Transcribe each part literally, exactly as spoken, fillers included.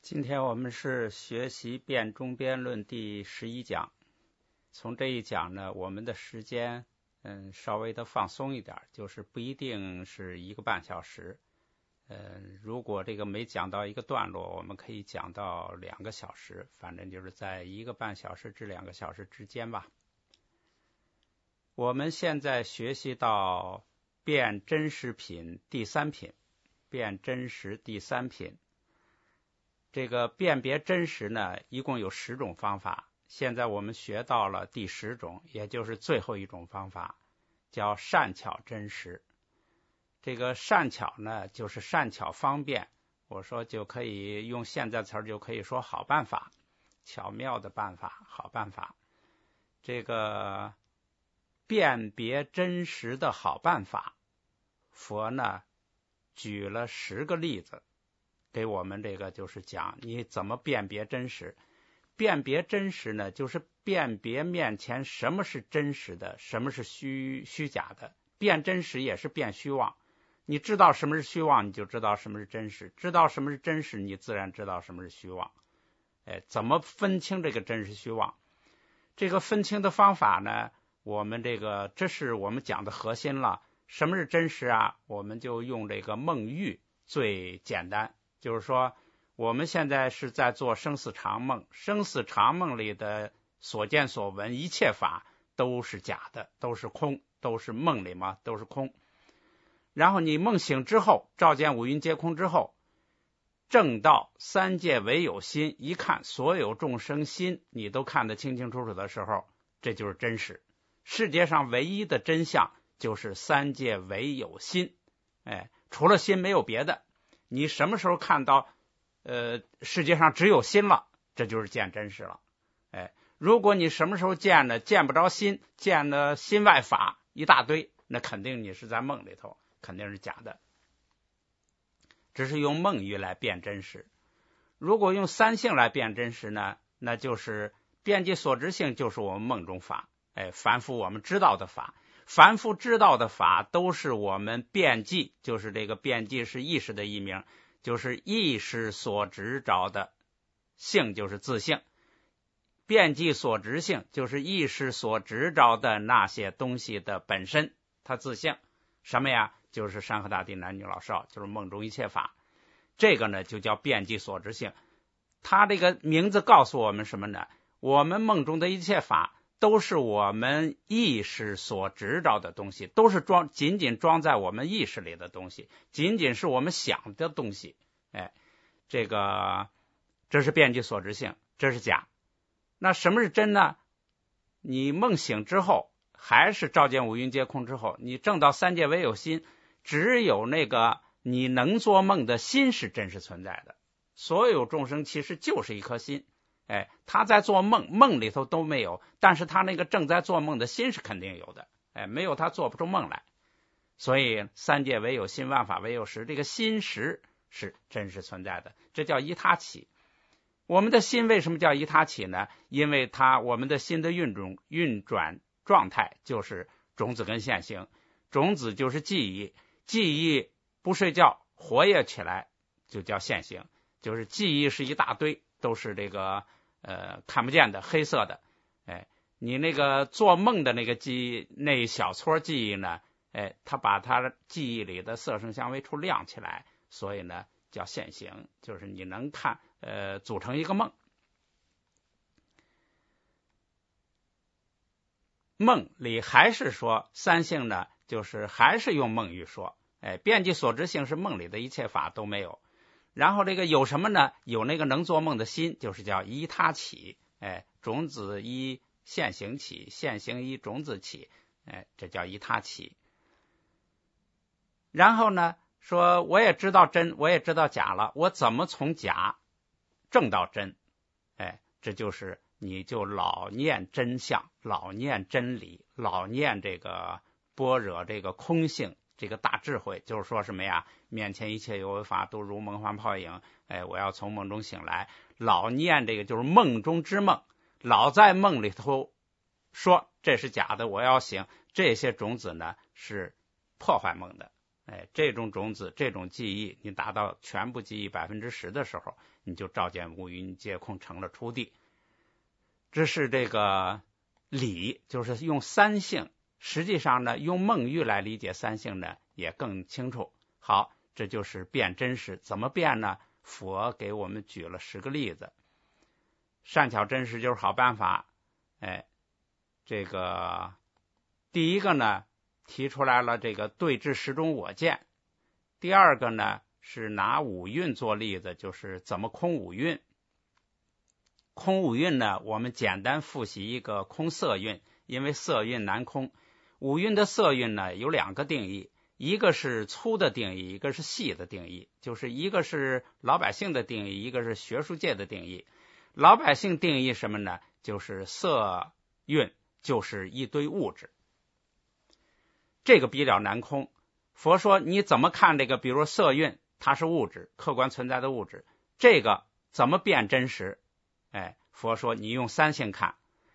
今天我们是学习辩中辩论第十一讲。从这一讲呢，我们的时间嗯稍微的放松一点，就是不一定是一个半小时。嗯，如果这个没讲到一个段落，我们可以讲到两个小时，反正就是在一个半小时至两个小时之间吧。我们现在学习到辩真实品第三品，辩真实第三品。这个辨别真实呢，一共有十种方法。现在我们学到了第十种，也就是最后一种方法，叫善巧真实。这个善巧呢，就是善巧方便。我说就可以用现在词儿，就可以说好办法，巧妙的办法，好办法。这个辨别真实的好办法，佛呢举了十个例子。给我们这个就是讲你怎么辨别真实。辨别真实呢，就是辨别面前什么是真实的，什么是虚虚假的。辨真实也是辨虚妄。你知道什么是虚妄，你就知道什么是真实。知道什么是真实，你自然知道什么是虚妄。哎，怎么分清这个真实虚妄？这个分清的方法呢，我们这个这是我们讲的核心了。什么是真实啊？我们就用这个孟喻最简单。就是说我们现在是在做生死常梦，生死常梦里的所见所闻一切法都是假的，都是空，都是梦里嘛，都是空。然后你梦醒之后，照见五蕴皆空之后，正道三界唯有心，一看所有众生心你都看得清清楚楚的时候，这就是真实。世界上唯一的真相就是三界唯有心，哎，除了心没有别的。你什么时候看到呃世界上只有心了，这就是见真实了。哎，如果你什么时候见了见不着心，见了心外法一大堆，那肯定你是在梦里头，肯定是假的。只是用梦喻来辨真实。如果用三性来辨真实呢，那就是遍计所知性，就是我们梦中法，哎，凡夫我们知道的法。凡夫知道的法都是我们遍计，就是这个遍计是意识的译名，就是意识所执着的性，就是自性。遍计所执性就是意识所执着的那些东西的本身，它自性什么呀？就是山河大地男女老少，就是梦中一切法。这个呢就叫遍计所执性。它这个名字告诉我们什么呢？我们梦中的一切法都是我们意识所执着的东西，都是装仅仅装在我们意识里的东西，仅仅是我们想的东西。哎，这个这是遍计所执性，这是假。那什么是真呢？你梦醒之后，还是照见五蕴皆空之后，你证到三界唯有心，只有那个你能做梦的心是真实存在的。所有众生其实就是一颗心。哎，他在做梦，梦里头都没有，但是他那个正在做梦的心是肯定有的。哎，没有他做不出梦来。所以三界唯有心，万法唯有实，这个心识是真实存在的，这叫依他起。我们的心为什么叫依他起呢？因为它我们的心的运转运转状态就是种子跟现行。种子就是记忆，记忆不睡觉活跃起来就叫现行，就是记忆是一大堆，都是这个呃看不见的黑色的。哎，你那个做梦的那个记忆，那一小撮记忆呢，哎，它把它记忆里的色声香味触亮起来，所以呢叫现行，就是你能看呃组成一个梦。梦里还是说三性呢，就是还是用梦喻说。哎，遍计所知性是梦里的一切法都没有。然后这个有什么呢？有那个能做梦的心，就是叫依他起。哎，种子依现行起，现行依种子起。哎，这叫依他起。然后呢，说我也知道真，我也知道假了，我怎么从假证到真？哎，这就是你就老念真相，老念真理，老念这个般若这个空性。这个大智慧就是说什么呀？面前一切有为法都如梦幻泡影，哎，我要从梦中醒来。老念这个就是梦中之梦，老在梦里头说这是假的，我要醒。这些种子呢是破坏梦的， 哎，这种种子，这种记忆，你达到全部记忆百分之十的时候，你就照见五蕴皆空，成了初地。这是这个理，就是用三性。实际上呢，用孟玉来理解三性呢，也更清楚。好，这就是辨真实。怎么辨呢？佛给我们举了十个例子。善巧真实就是好办法。哎，这个第一个呢，提出来了这个对治十种我见。第二个呢，是拿五蕴做例子，就是怎么空五蕴。空五蕴呢，我们简单复习一个空色蕴，因为色蕴难空。五蕴的色蕴呢，有两个定义，一个是粗的定义，一个是细的定义，就是一个是老百姓的定义，一个是学术界的定义。老百姓定义什么呢？就是色蕴就是一堆物质，这个比较难空。佛说你怎么看这个，比如说色蕴，它是物质，客观存在的物质，这个怎么辨真实？哎，佛说你用三性看。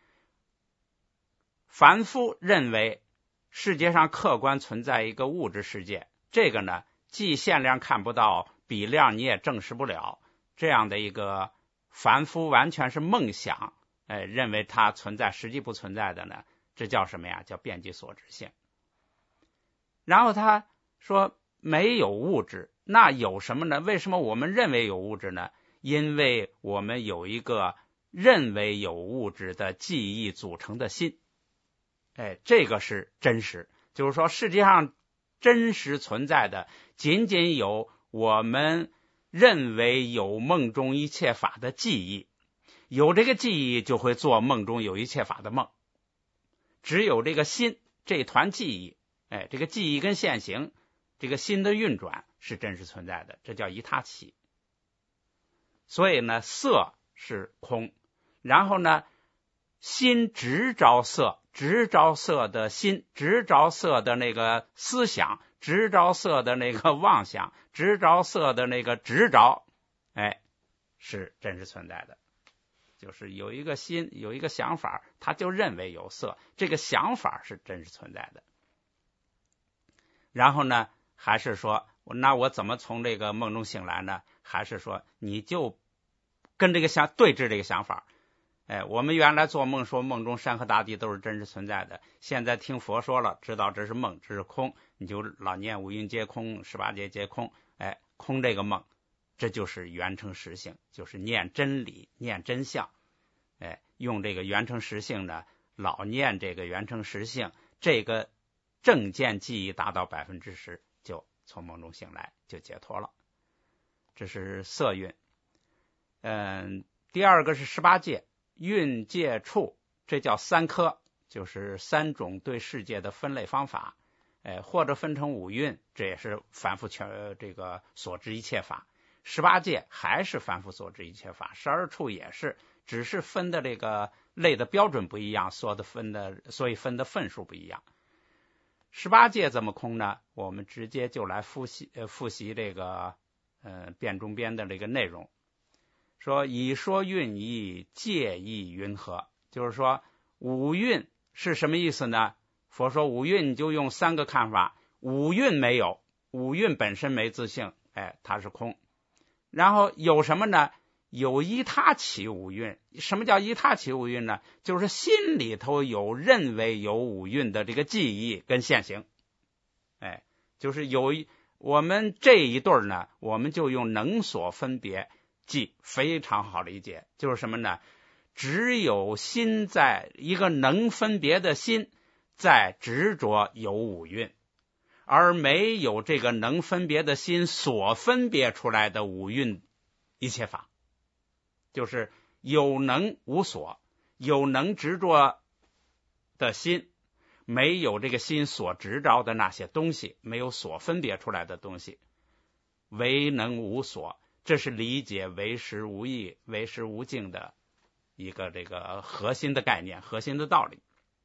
凡夫认为世界上客观存在一个物质世界，这个呢，既限量看不到，比量你也证实不了，这样的一个凡夫完全是梦想，哎，认为它存在实际不存在的呢，这叫什么呀？叫遍计所知性。然后他说没有物质，那有什么呢？为什么我们认为有物质呢？因为我们有一个认为有物质的记忆组成的心。哎，这个是真实，就是说世界上真实存在的仅仅有我们认为有梦中一切法的记忆，有这个记忆就会做梦中有一切法的梦。只有这个心这团记忆，哎，这个记忆跟现行，这个心的运转是真实存在的，这叫一他起。所以呢，色是空，然后呢，心直着色，直着色的心，直着色的那个思想，直着色的那个妄想，直着色的那个执着，哎，是真实存在的。就是有一个心，有一个想法，他就认为有色，这个想法是真实存在的。然后呢，还是说，那我怎么从这个梦中醒来呢？还是说，你就跟这个想对峙这个想法。哎，我们原来做梦说梦中山河大地都是真实存在的，现在听佛说了，知道这是梦，这是空，你就老念五蕴皆空，十八界皆空，哎，空这个梦，这就是圆成实性，就是念真理，念真相。哎，用这个圆成实性呢，老念这个圆成实性，这个正见记忆达到百分之十，就从梦中醒来，就解脱了。这是色蕴。嗯，第二个是十八界。蕴界处，这叫三科，就是三种对世界的分类方法，哎，或者分成五蕴，这也是凡夫全这个所知一切法。十八界还是凡夫所知一切法，十二处也是，只是分的这个类的标准不一样，所的分的，所以分的份数不一样。十八界怎么空呢？我们直接就来复习呃复习这个呃辩中边的这个内容。说以说蕴义，界义云何？就是说五蕴是什么意思呢？佛说五蕴你就用三个看法，五蕴没有，五蕴本身没自性，哎，它是空。然后有什么呢？有依他起五蕴。什么叫依他起五蕴呢？就是心里头有认为有五蕴的这个记忆跟现行。哎，就是有我们这一对呢，我们就用能所分别记，非常好理解，就是什么呢？只有心在一个能分别的心在执着有五蕴，而没有这个能分别的心所分别出来的五蕴一切法，就是有能无所，有能执着的心，没有这个心所执着的那些东西，没有所分别出来的东西，唯能无所。这是理解唯识无义、唯识无境的一个这个核心的概念、核心的道理。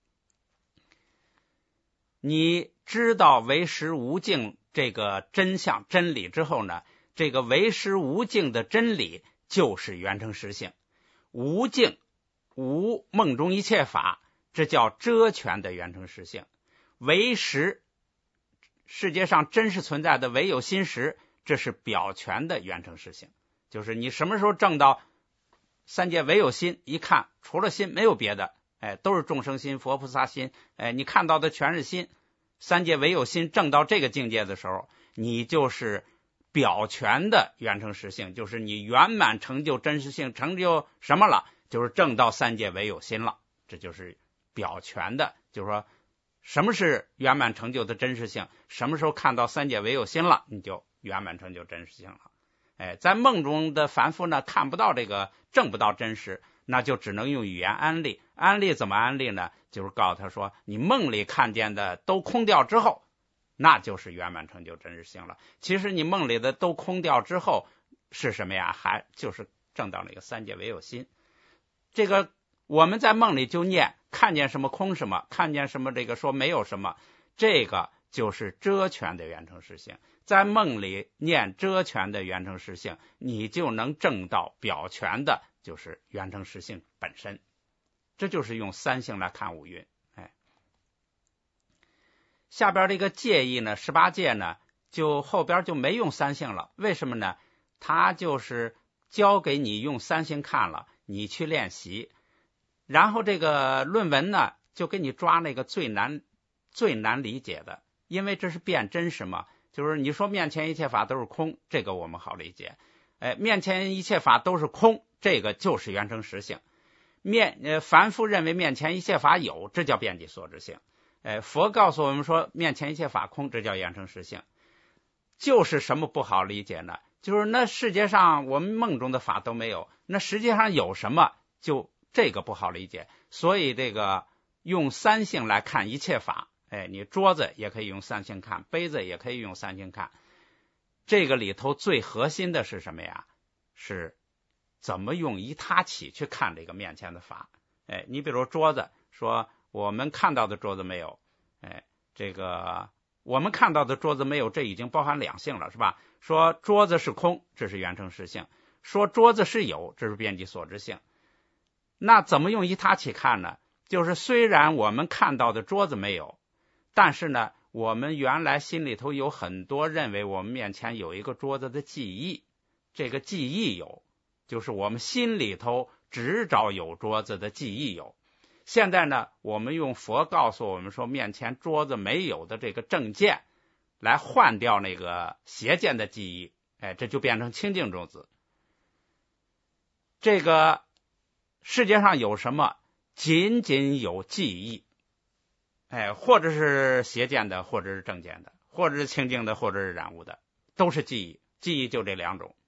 你知道唯识无境这个真相真理之后呢，这个唯识无境的真理就是圆成实性。无境无梦中一切法，这叫遮全的圆成实性。唯识世界上真实存在的唯有心识，这是表全的缘成实性。就是你什么时候证到三界唯有心，一看除了心没有别的，哎，都是众生心、佛菩萨心，哎，你看到的全是心，三界唯有心，证到这个境界的时候，你就是表全的缘成实性，就是你圆满成就真实性，成就什么了？就是证到三界唯有心了。这就是表全的，就是说什么是圆满成就的真实性，什么时候看到三界唯有心了，你就圆满成就真实性了。哎，在梦中的凡夫呢，看不到这个，证不到真实，那就只能用语言安利。安利怎么安利呢？就是告诉他说，你梦里看见的都空掉之后，那就是圆满成就真实性了。其实你梦里的都空掉之后是什么呀？还就是证到那个三界唯有心。这个我们在梦里就念看见什么空什么，看见什么这个说没有什么，这个就是遮全的圆成实性。在梦里念遮全的圆成实性，你就能证到表全的，就是圆成实性本身。这就是用三性来看五蕴。哎，下边这个戒意呢，十八戒呢，就后边就没用三性了。为什么呢？他就是教给你用三性看了，你去练习。然后这个论文呢，就给你抓那个最难最难理解的，因为这是辩真实嘛。就是你说面前一切法都是空，这个我们好理解。哎，面前一切法都是空，这个就是圆成实性。面呃，凡夫认为面前一切法有，这叫遍计所知性。哎，佛告诉我们说面前一切法空，这叫圆成实性。就是什么不好理解呢？就是那世界上我们梦中的法都没有，那实际上有什么？就这个不好理解。所以这个用三性来看一切法。哎，你桌子也可以用三性看，杯子也可以用三性看。这个里头最核心的是什么呀？是怎么用一他起去看这个面前的法。哎，你比如桌子，说我们看到的桌子没有，哎，这个我们看到的桌子没有，这已经包含两性了，是吧？说桌子是空，这是圆成实性；说桌子是有，这是遍计所知性。那怎么用一他起看呢？就是虽然我们看到的桌子没有，但是呢，我们原来心里头有很多认为我们面前有一个桌子的记忆，这个记忆有，就是我们心里头只找有桌子的记忆有。现在呢，我们用佛告诉我们说面前桌子没有的这个正见，来换掉那个邪见的记忆，哎，这就变成清净种子。这个世界上有什么？仅仅有记忆。哎，或者是邪见的，或者是正见的，或者是清净的，或者是染污的，都是记忆。记忆就这两种。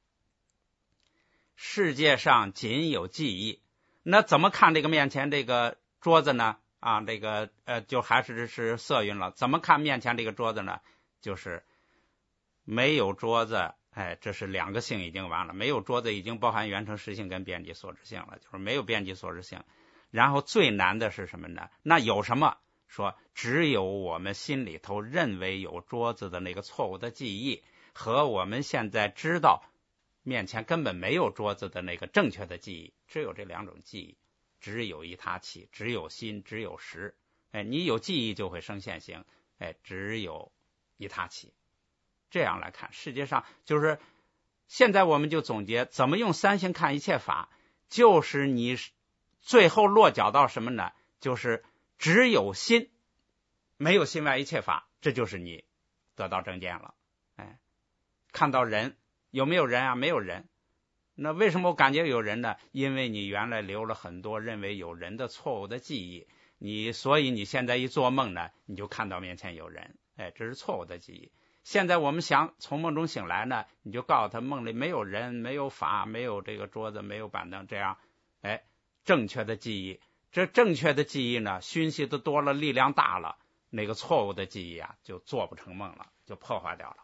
世界上仅有记忆，那怎么看这个面前这个桌子呢？啊，这个呃，就还是是色蕴了。怎么看面前这个桌子呢？就是没有桌子，哎，这是两个性已经完了。没有桌子已经包含圆成实性跟遍计所知性了，就是没有遍计所知性。然后最难的是什么呢？那有什么？说只有我们心里头认为有桌子的那个错误的记忆，和我们现在知道面前根本没有桌子的那个正确的记忆，只有这两种记忆，只有一他起，只有心，只有识。哎，你有记忆就会生现行，哎，只有一他起。这样来看，世界上就是现在我们就总结怎么用三性看一切法，就是你最后落脚到什么呢？就是只有心，没有心外一切法，这就是你得到正见了。哎，看到人，有没有人啊？没有人。那为什么我感觉有人呢？因为你原来留了很多认为有人的错误的记忆，你所以你现在一做梦呢，你就看到面前有人。哎，这是错误的记忆。现在我们想从梦中醒来呢，你就告诉他梦里没有人，没有法，没有这个桌子，没有板凳，这样，哎，正确的记忆。这正确的记忆呢，熏习的多了，力量大了，那个错误的记忆啊，就做不成梦了，就破坏掉了。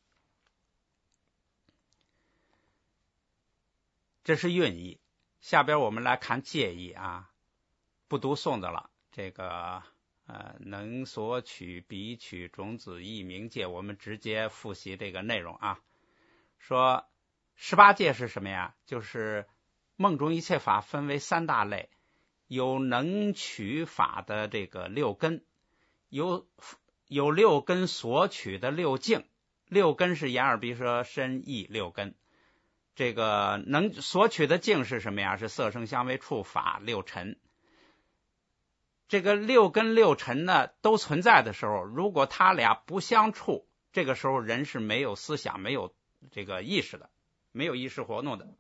这是蕴意。下边我们来看戒意啊，不读诵的了。这个呃，能所取彼取种子义明戒，我们直接复习这个内容啊。说十八戒是什么呀？就是梦中一切法分为三大类。有能取法的这个六根，有有六根所取的六境，六根是眼耳鼻舌身意六根。这个能所取的境是什么呀？是色声香味触法六尘。这个六根六尘呢都存在的时候，如果他俩不相处，这个时候人是没有思想，没有这个意识的，没有意识活动的。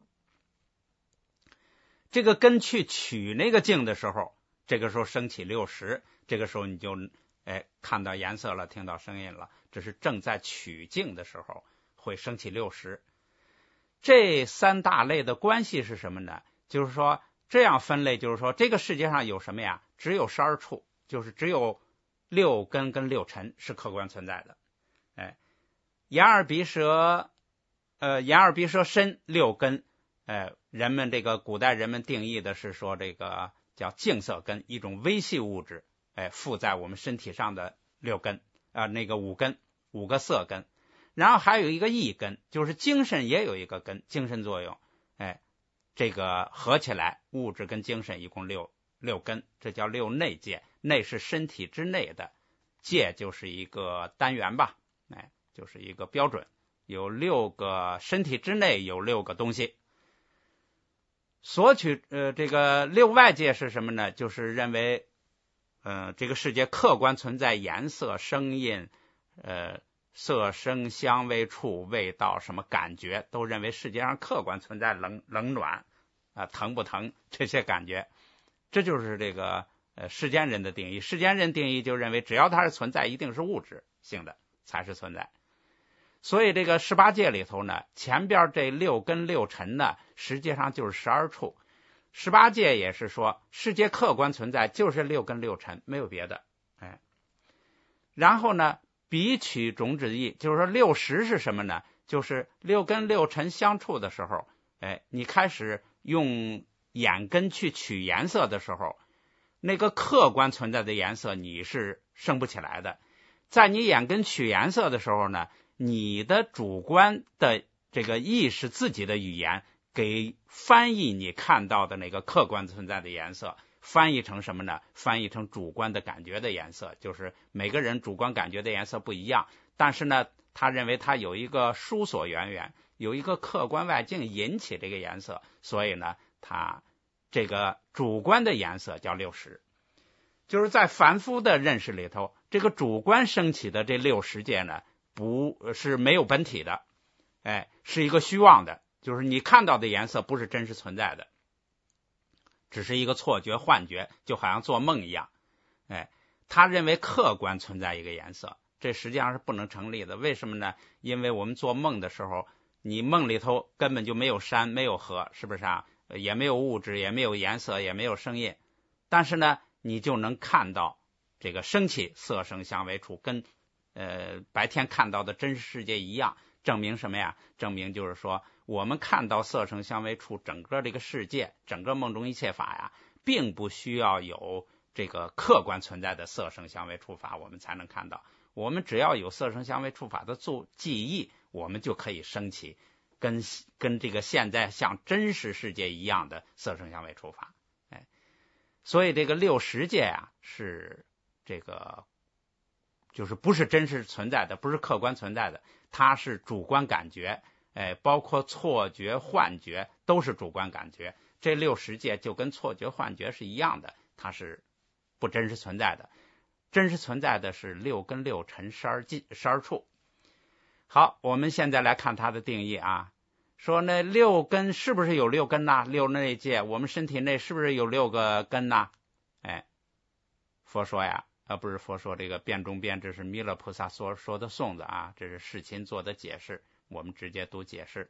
这个根去取那个境的时候，这个时候升起六识，这个时候你就哎看到颜色了，听到声音了，这是正在取境的时候会升起六识。这三大类的关系是什么呢？就是说这样分类，就是说这个世界上有什么呀？只有十二处，就是只有六根跟六尘是客观存在的。哎，眼耳鼻舌，呃，眼耳鼻舌身六根，呃，人们这个古代人们定义的是说这个叫净色根，一种微细物质，哎，附在我们身体上的六根啊、呃，那个五根，五个色根。然后还有一个意根，就是精神也有一个根，精神作用，哎，这个合起来，物质跟精神一共六六根，这叫六内界。内是身体之内的，界就是一个单元吧，哎，就是一个标准，有六个身体之内有六个东西。所取呃这个六外界是什么呢？就是认为，呃，这个世界客观存在颜色、声音，呃。色声香味触味道什么感觉，都认为世界上客观存在冷冷暖啊、疼不疼这些感觉。这就是这个呃世间人的定义。世间人定义就认为只要它是存在，一定是物质性的才是存在。所以这个十八界里头呢，前边这六根六尘呢，实际上就是十二处。十八界也是说世界客观存在就是六根六尘，没有别的。哎，然后呢彼取种子意，就是说六识是什么呢？就是六根六尘相处的时候，哎，你开始用眼根去取颜色的时候，那个客观存在的颜色你是生不起来的。在你眼根取颜色的时候呢，你的主观的这个意识自己的语言给翻译你看到的那个客观存在的颜色，翻译成什么呢？翻译成主观的感觉的颜色，就是每个人主观感觉的颜色不一样，但是呢，他认为他有一个疏所缘缘，有一个客观外境引起这个颜色，所以呢，他这个主观的颜色叫六识。就是在凡夫的认识里头，这个主观升起的这六识界呢，不是没有本体的，哎，是一个虚妄的，就是你看到的颜色不是真实存在的。只是一个错觉幻觉，就好像做梦一样。哎，他认为客观存在一个颜色，这实际上是不能成立的。为什么呢？因为我们做梦的时候，你梦里头根本就没有山没有河，是不是啊？也没有物质，也没有颜色，也没有声音，但是呢你就能看到这个升起色声香味触，跟呃白天看到的真实世界一样。证明什么呀？证明就是说我们看到色声香味触整个这个世界，整个梦中一切法呀，并不需要有这个客观存在的色声香味触法我们才能看到，我们只要有色声香味触法的做记忆，我们就可以升起跟跟这个现在像真实世界一样的色声香味触法。哎，所以这个六识界啊，是这个就是不是真实存在的，不是客观存在的，它是主观感觉，哎，包括错觉幻觉都是主观感觉。这六识界就跟错觉幻觉是一样的，它是不真实存在的，真实存在的是六根六尘十二境十二处。好，我们现在来看它的定义啊，说那六根是不是有六根呐？六内界，我们身体内是不是有六个根呐？哎，佛说呀，啊不是佛说，这个辩中辩，这是弥勒菩萨所说的颂子啊，这是世亲做的解释，我们直接读解释。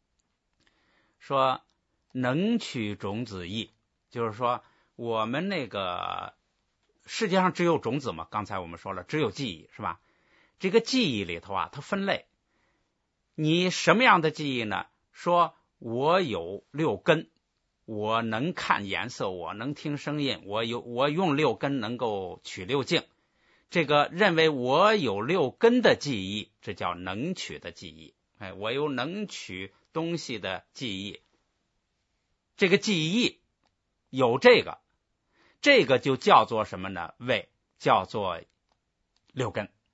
说能取种子意，就是说我们那个世界上只有种子嘛，刚才我们说了，只有记忆，是吧？这个记忆里头啊，它分类，你什么样的记忆呢？说我有六根，我能看颜色，我能听声音，我有我用六根能够取六境，这个认为我有六根的记忆，这叫能取的记忆。哎，我有能取东西的记忆，这个记忆有这个，这个就叫做什么呢？为叫做六根。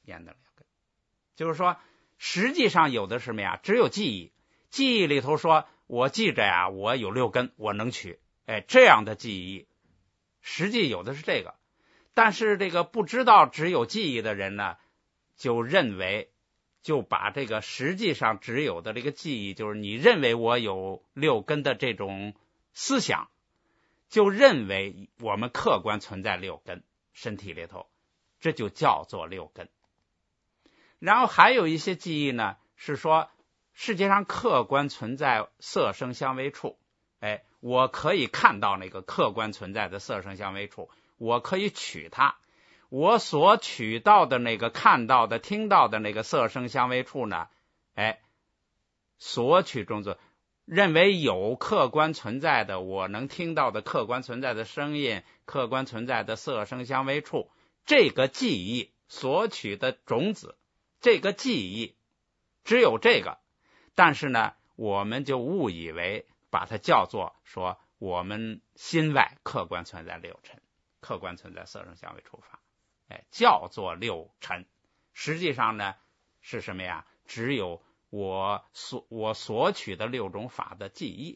焉得六根。就是说实际上有的是什么呀？只有记忆，记忆里头说我记着呀，我有六根，我能取，哎，这样的记忆实际有的是这个。但是这个不知道只有记忆的人呢，就认为就把这个实际上只有的这个记忆，就是你认为我有六根的这种思想，就认为我们客观存在六根身体里头，这就叫做六根。然后还有一些记忆呢，是说世界上客观存在色声香味触，哎，我可以看到那个客观存在的色声香味触，我可以取它，我所取到的那个看到的听到的那个色声香味触呢，哎，所取中则认为有客观存在的，我能听到的客观存在的声音，客观存在的色声香味触，这个记忆所取的种子，这个记忆只有这个，但是呢我们就误以为把它叫做说我们心外客观存在六尘，客观存在色声香味触法，哎，叫做六尘。实际上呢是什么呀？只有我所我所取的六种法的记忆。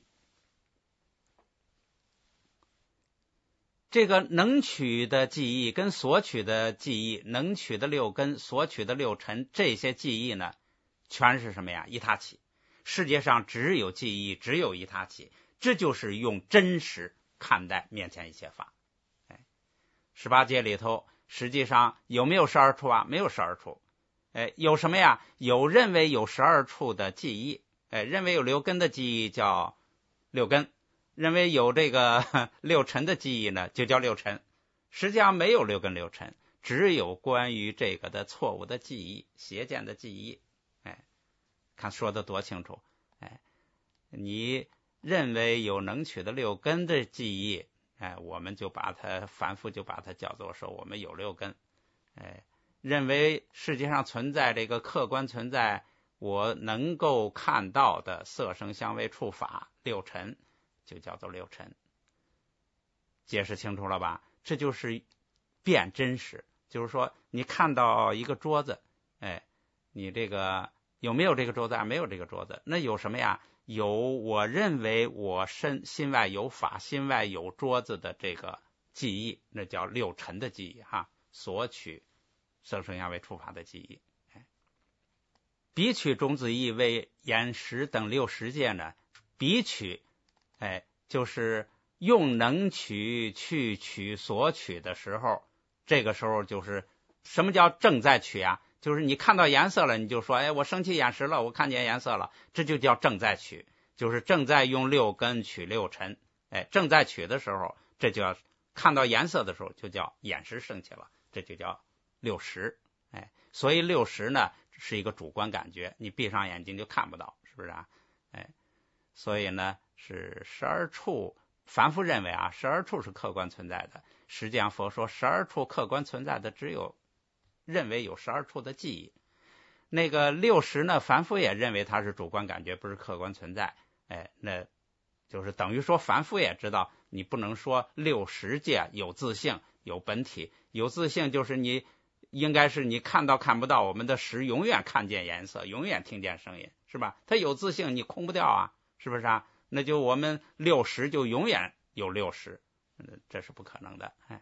这个能取的记忆跟所取的记忆，能取的六根，所取的六尘，这些记忆呢全是什么呀？一他起。世界上只有记忆，只有一他起，这就是用真实看待面前一切法。哎，十八界里头实际上有没有十二处啊？没有十二处。哎，有什么呀？有认为有十二处的记忆，哎，认为有六根的记忆叫六根，认为有这个六尘的记忆呢，就叫六尘。实际上没有六根六尘，只有关于这个的错误的记忆，邪见的记忆。哎，看说的多清楚。哎，你认为有能取的六根的记忆，哎，我们就把它反复就把它叫做说我们有六根。哎，认为世界上存在这个客观存在我能够看到的色声香味触法六尘，就叫做六尘。解释清楚了吧？这就是辨真实，就是说你看到一个桌子，哎，你这个有没有这个桌子啊？没有这个桌子，那有什么呀？有我认为我身心外有法，心外有桌子的这个记忆，那叫六尘的记忆哈，所取色声香味触法的记忆。彼取种子义为眼识等六识界呢，彼取哎就是用能取去取所取的时候，这个时候就是什么叫正在取啊？就是你看到颜色了，你就说哎我升起眼识了，我看见颜色了，这就叫正在取，就是正在用六根取六尘。哎，正在取的时候，这就要看到颜色的时候就叫眼识升起了，这就叫六识。哎，所以六识呢是一个主观感觉，你闭上眼睛就看不到，是不是啊？哎，所以呢是十二处，凡夫认为啊十二处是客观存在的，实际上佛说十二处客观存在的只有认为有十二处的记忆。那个六识呢，凡夫也认为它是主观感觉，不是客观存在。哎，那就是等于说凡夫也知道你不能说六识界有自性有本体，有自性就是你应该是你看到看不到，我们的识永远看见颜色，永远听见声音，是吧？它有自性，你空不掉啊，是不是啊？那就我们六识就永远有六识，这是不可能的。哎，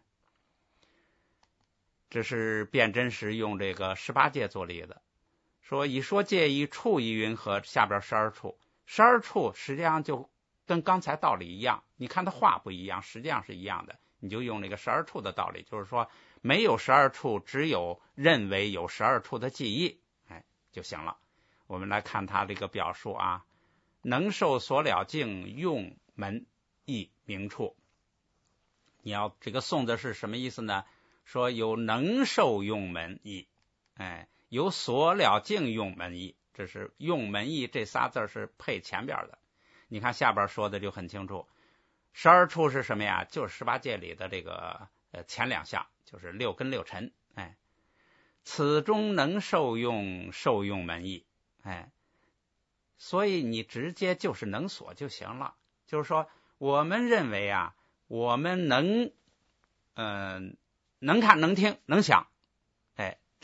这是辨真实用这个十八界做例子，说以说界一处一云和下边十二处，十二处实际上就跟刚才道理一样，你看它话不一样，实际上是一样的，你就用那个十二处的道理，就是说没有十二处，只有认为有十二处的记忆，哎就行了。我们来看他这个表述啊，能受所了境用门义明处。你要这个颂的是什么意思呢？说有能受用门义，哎，有所了境用门义，这是用门义这仨字是配前边的。你看下边说的就很清楚，十二处是什么呀？就是十八界里的这个呃前两项，就是六根六尘。哎，此中能受用受用门义，哎，所以你直接就是能所就行了。就是说我们认为啊，我们能嗯、呃、能看能听能想，哎，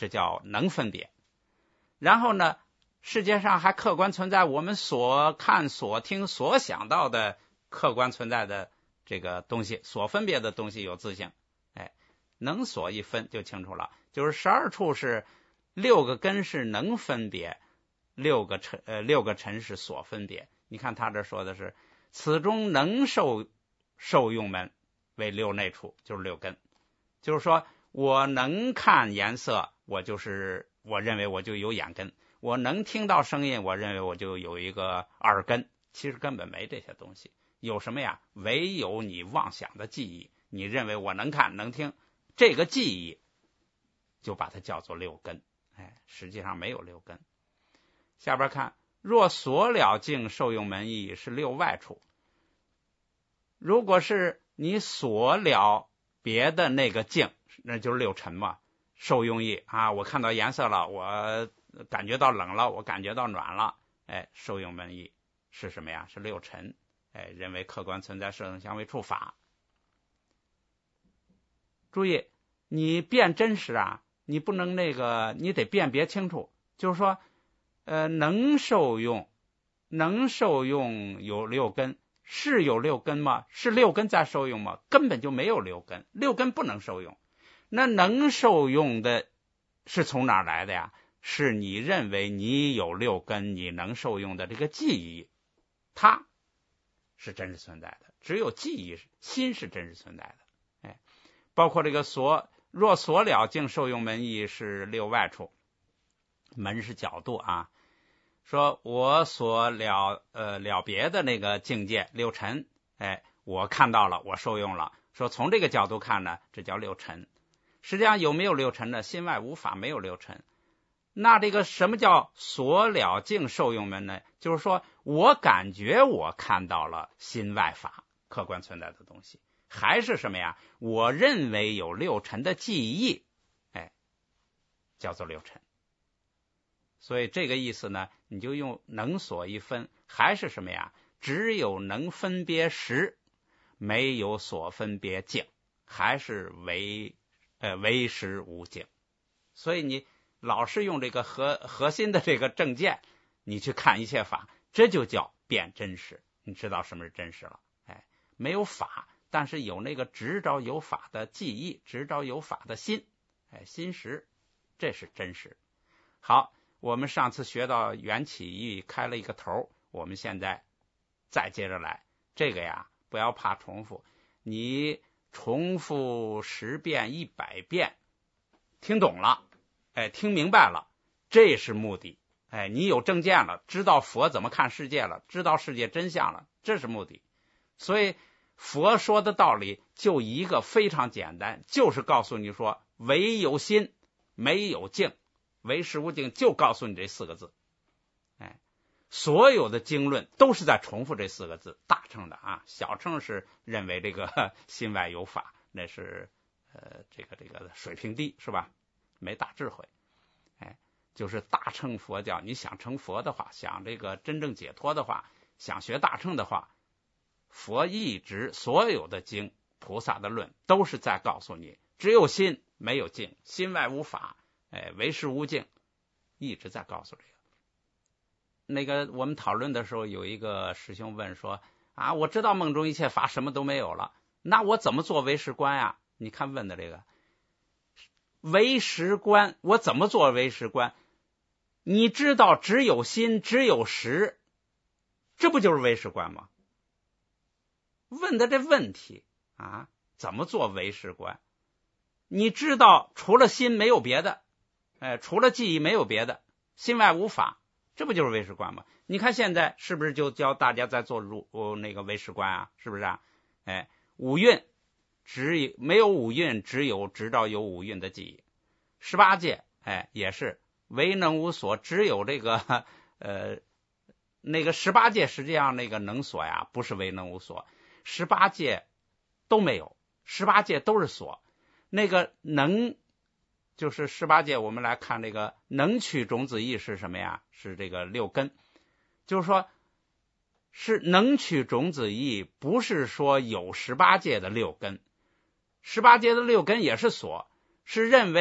这叫能分别。然后呢，世界上还客观存在我们所看所听所想到的客观存在的这个东西，所分别的东西有自性。哎，能所一分就清楚了，就是十二处是六个根是能分别，六个尘呃六个尘是所分别。你看他这说的是此中能受受用门为六内处，就是六根。就是说我能看颜色，我就是我认为我就有眼根；我能听到声音，我认为我就有一个耳根。其实根本没这些东西，有什么呀？唯有你妄想的记忆，你认为我能看能听，这个记忆就把它叫做六根。哎，实际上没有六根。下边看，若所了境受用门意是六外处。如果是你所了别的那个境，那就是六尘嘛，受用意啊，我看到颜色了，我感觉到冷了，我感觉到暖了，哎，受用门意是什么呀？是六尘，哎，认为客观存在色声香味触法。注意，你辨真实啊，你不能那个，你得辨别清楚，就是说，呃，能受用，能受用有六根。是有六根吗？是六根在受用吗？根本就没有六根，六根不能受用。那能受用的是从哪儿来的呀？是你认为你有六根，你能受用的这个记忆，它是真实存在的。只有记忆，心是真实存在的。哎，包括这个所，若所了境受用门意是六外处，门是角度啊。说我所了呃了别的那个境界六尘，哎，我看到了，我受用了。说从这个角度看呢，这叫六尘。实际上有没有六尘呢？心外无法没有六尘。那这个什么叫所了境受用门呢？就是说我感觉我看到了心外法，客观存在的东西，还是什么呀？我认为有六尘的记忆，哎，叫做六尘。所以这个意思呢，你就用能所一分，还是什么呀？只有能分别识，没有所分别境，还是唯呃唯识无境。所以你老是用这个核核心的这个正见，你去看一切法，这就叫辨真实。你知道什么是真实了？哎，没有法，但是有那个执着有法的记忆，执着有法的心，哎，心识，这是真实。好。我们上次学到缘起义开了一个头，我们现在再接着来。这个呀，不要怕重复，你重复十遍一百遍，听懂了，哎，听明白了，这是目的。哎，你有正见了，知道佛怎么看世界了，知道世界真相了，这是目的。所以佛说的道理就一个非常简单，就是告诉你说，唯有心，没有境。唯识无境，就告诉你这四个字。哎，所有的经论都是在重复这四个字。大乘的啊，小乘是认为这个心外有法，那是呃这个这个水平低，是吧？没大智慧。哎，就是大乘佛教，你想成佛的话，想这个真正解脱的话，想学大乘的话，佛一直所有的经、菩萨的论都是在告诉你，只有心没有境，心外无法。哎，唯识无境，一直在告诉这个。那个我们讨论的时候，有一个师兄问说：“啊，我知道梦中一切法什么都没有了，那我怎么做唯识观呀？”你看问的这个唯识观，我怎么做唯识观？你知道只有心，只有识，这不就是唯识观吗？问的这问题啊，怎么做唯识观？你知道除了心没有别的。哎，除了记忆没有别的，心外无法，这不就是唯识观吗？你看现在是不是就教大家在做入、哦、那个唯识观啊？是不是啊？哎，五蕴只有没有五蕴，只有直到有五蕴的记忆。十八界，哎，也是唯能无所，只有这个呃那个十八界，实际上那个能所呀，不是唯能无所，十八界都没有，十八界都是所，那个能。就是十八界，我们来看这个能取种子意是什么呀？是这个六根，就是说，是能取种子意，不是说有十八界的六根，十八界的六根也是所，是认为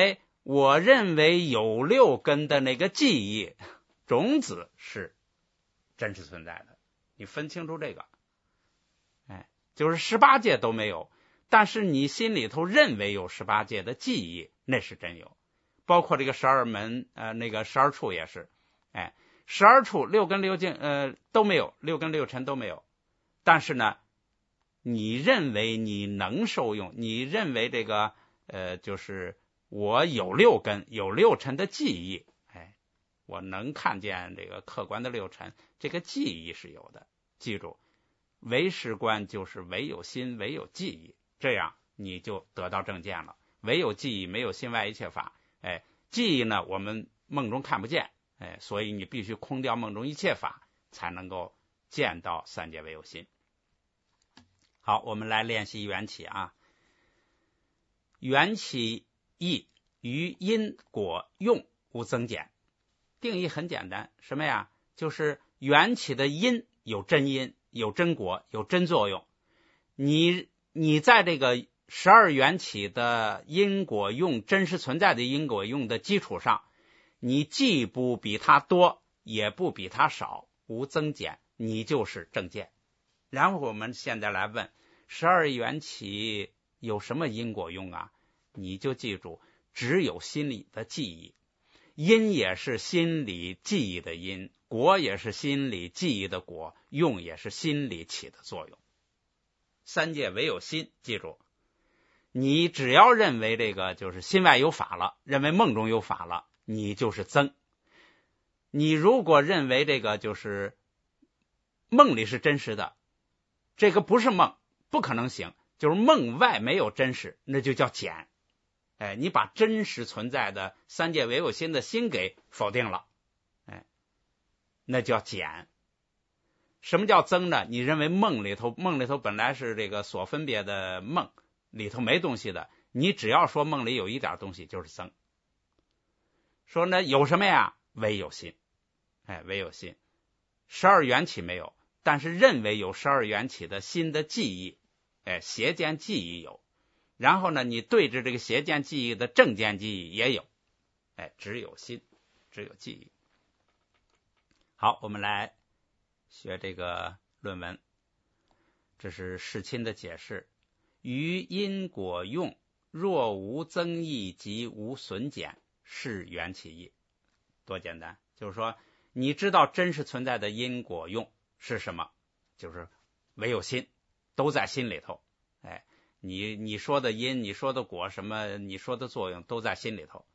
我认为有六根的那个记忆种子是真实存在的。你分清楚这个，哎，就是十八界都没有，但是你心里头认为有十八界的记忆，那是真有。包括这个十二门，呃，那个十二处也是，哎，十二处六根六境，呃，都没有，六根六尘都没有。但是呢，你认为你能受用，你认为这个，呃，就是我有六根，有六尘的记忆，哎，我能看见这个客观的六尘，这个记忆是有的。记住，唯识观就是唯有心，唯有记忆，这样你就得到正见了。唯有记忆，没有心外一切法。哎，记忆呢，我们梦中看不见，哎，所以你必须空掉梦中一切法，才能够见到三界唯有心。好，我们来练习缘起啊。缘起义于因果用无增减。定义很简单，什么呀？就是缘起的因有真因，有真果，有真作用。你你在这个十二缘起的因果用真实存在的因果用的基础上，你既不比它多，也不比它少，无增减，你就是正见。然后我们现在来问，十二缘起有什么因果用啊？你就记住，只有心理的记忆，因也是心理记忆的因，果也是心理记忆的果，用也是心理起的作用。三界唯有心，记住，你只要认为这个就是心外有法了，认为梦中有法了，你就是增。你如果认为这个就是梦里是真实的，这个不是梦，不可能行，就是梦外没有真实，那就叫减。哎，你把真实存在的三界唯有心的心给否定了，哎，那叫减。什么叫增呢？你认为梦里头，梦里头本来是这个所分别的梦，里头没东西的，你只要说梦里有一点东西就是增。说呢有什么呀？唯有心，哎，唯有心。十二缘起没有，但是认为有十二缘起的心的记忆，哎，邪见记忆有。然后呢，你对着这个邪见记忆的正见记忆也有，哎，只有心，只有记忆。好，我们来学这个论文，这是世亲的解释。于因果用，若无增益即无损减，是缘起义。多简单，就是说，你知道真实存在的因果用是什么？就是唯有心，都在心里头。哎，你你说的因，你说的果，什么你说的作用都在心里头。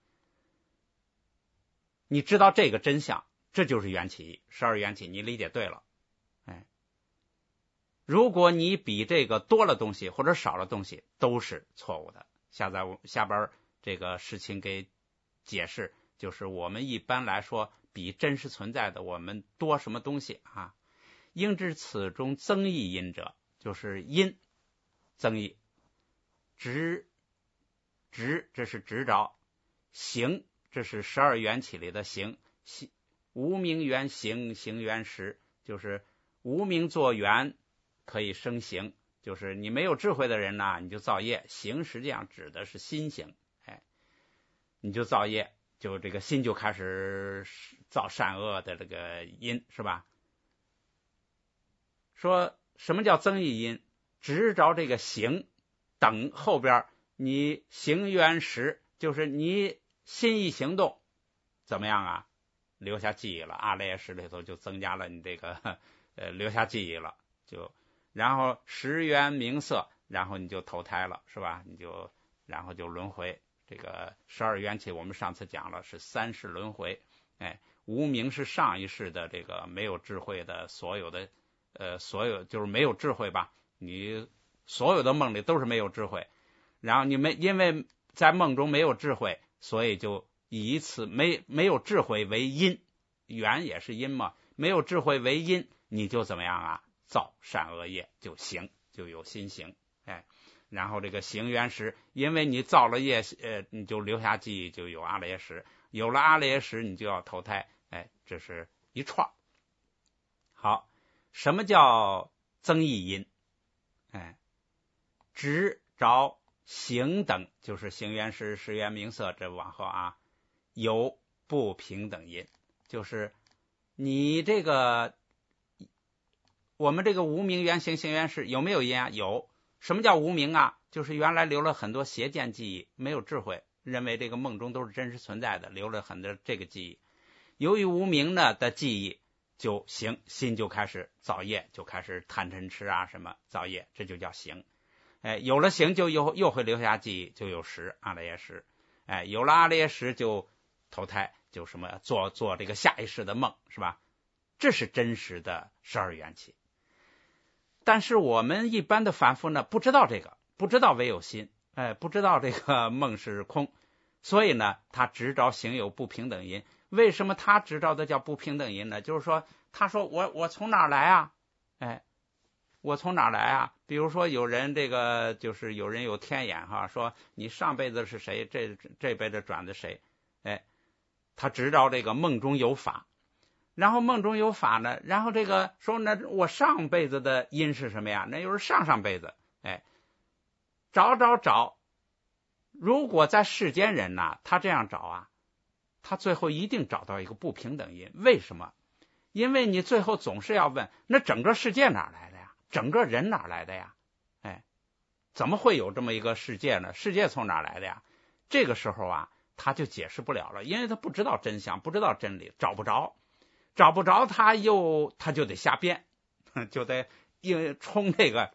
你知道这个真相，这就是缘起义，十二缘起，你理解对了。哎，如果你比这个多了东西或者少了东西，都是错误的。下在下边这个事情给解释，就是我们一般来说比真实存在的我们多什么东西啊？应知此中增益因者，就是因增益。执执这是执着，行这是十二缘起里的行，无明缘行，行缘识，就是无明作缘可以生行，就是你没有智慧的人呢、啊，你就造业。行实际上指的是心行，哎，你就造业，就这个心就开始造善恶的这个因，是吧？说什么叫增益因？执着这个行等后边，你行缘识，就是你心一行动，怎么样啊？留下记忆了，阿赖耶识里头就增加了你这个呃留下记忆了，就然后识缘名色，然后你就投胎了，是吧？你就然后就轮回。这个十二缘起我们上次讲了是三世轮回，哎，无明是上一世的这个没有智慧的所有的呃所有就是没有智慧吧，你所有的梦里都是没有智慧，然后你没因为在梦中没有智慧，所以就以此没没有智慧为因，缘也是因嘛，没有智慧为因，你就怎么样啊？造善恶业就行，就有心行，哎，然后这个行缘识，因为你造了业，呃，你就留下记忆，就有阿赖耶识，有了阿赖耶识，你就要投胎，哎，这是一串。好，什么叫增益因？哎，执着形等就是形元实实元名色，这往后啊有不平等因，就是你这个我们这个无名原形形元实有没有因啊？有。什么叫无名啊？就是原来留了很多邪见记忆，没有智慧，认为这个梦中都是真实存在的，留了很多这个记忆。由于无名呢的记忆，就行心就开始造业，就开始贪嗔痴啊什么造业，这就叫行。哎，有了行就又又会留下记忆，就有识阿赖耶识。哎，有了阿赖耶识就投胎，就什么做做这个下一世的梦，是吧？这是真实的十二缘起。但是我们一般的凡夫呢，不知道这个，不知道唯有心，哎，不知道这个梦是空，所以呢，他只找行有不平等因。为什么他只找的叫不平等因呢？就是说，他说我我从哪儿来啊？哎，我从哪儿来啊？比如说有人这个就是有人有天眼哈，说你上辈子是谁，这这辈子转的谁？哎，他只找这个梦中有法。然后梦中有法呢，然后这个说那我上辈子的因是什么呀？那又是上上辈子，哎，找找找，如果在世间人呐，他这样找啊，他最后一定找到一个不平等因。为什么？因为你最后总是要问，那整个世界哪来的呀？整个人哪来的呀？哎，怎么会有这么一个世界呢？世界从哪来的呀？这个时候啊，他就解释不了了，因为他不知道真相，不知道真理，找不着。找不着他又他就得瞎编，就得因为冲这个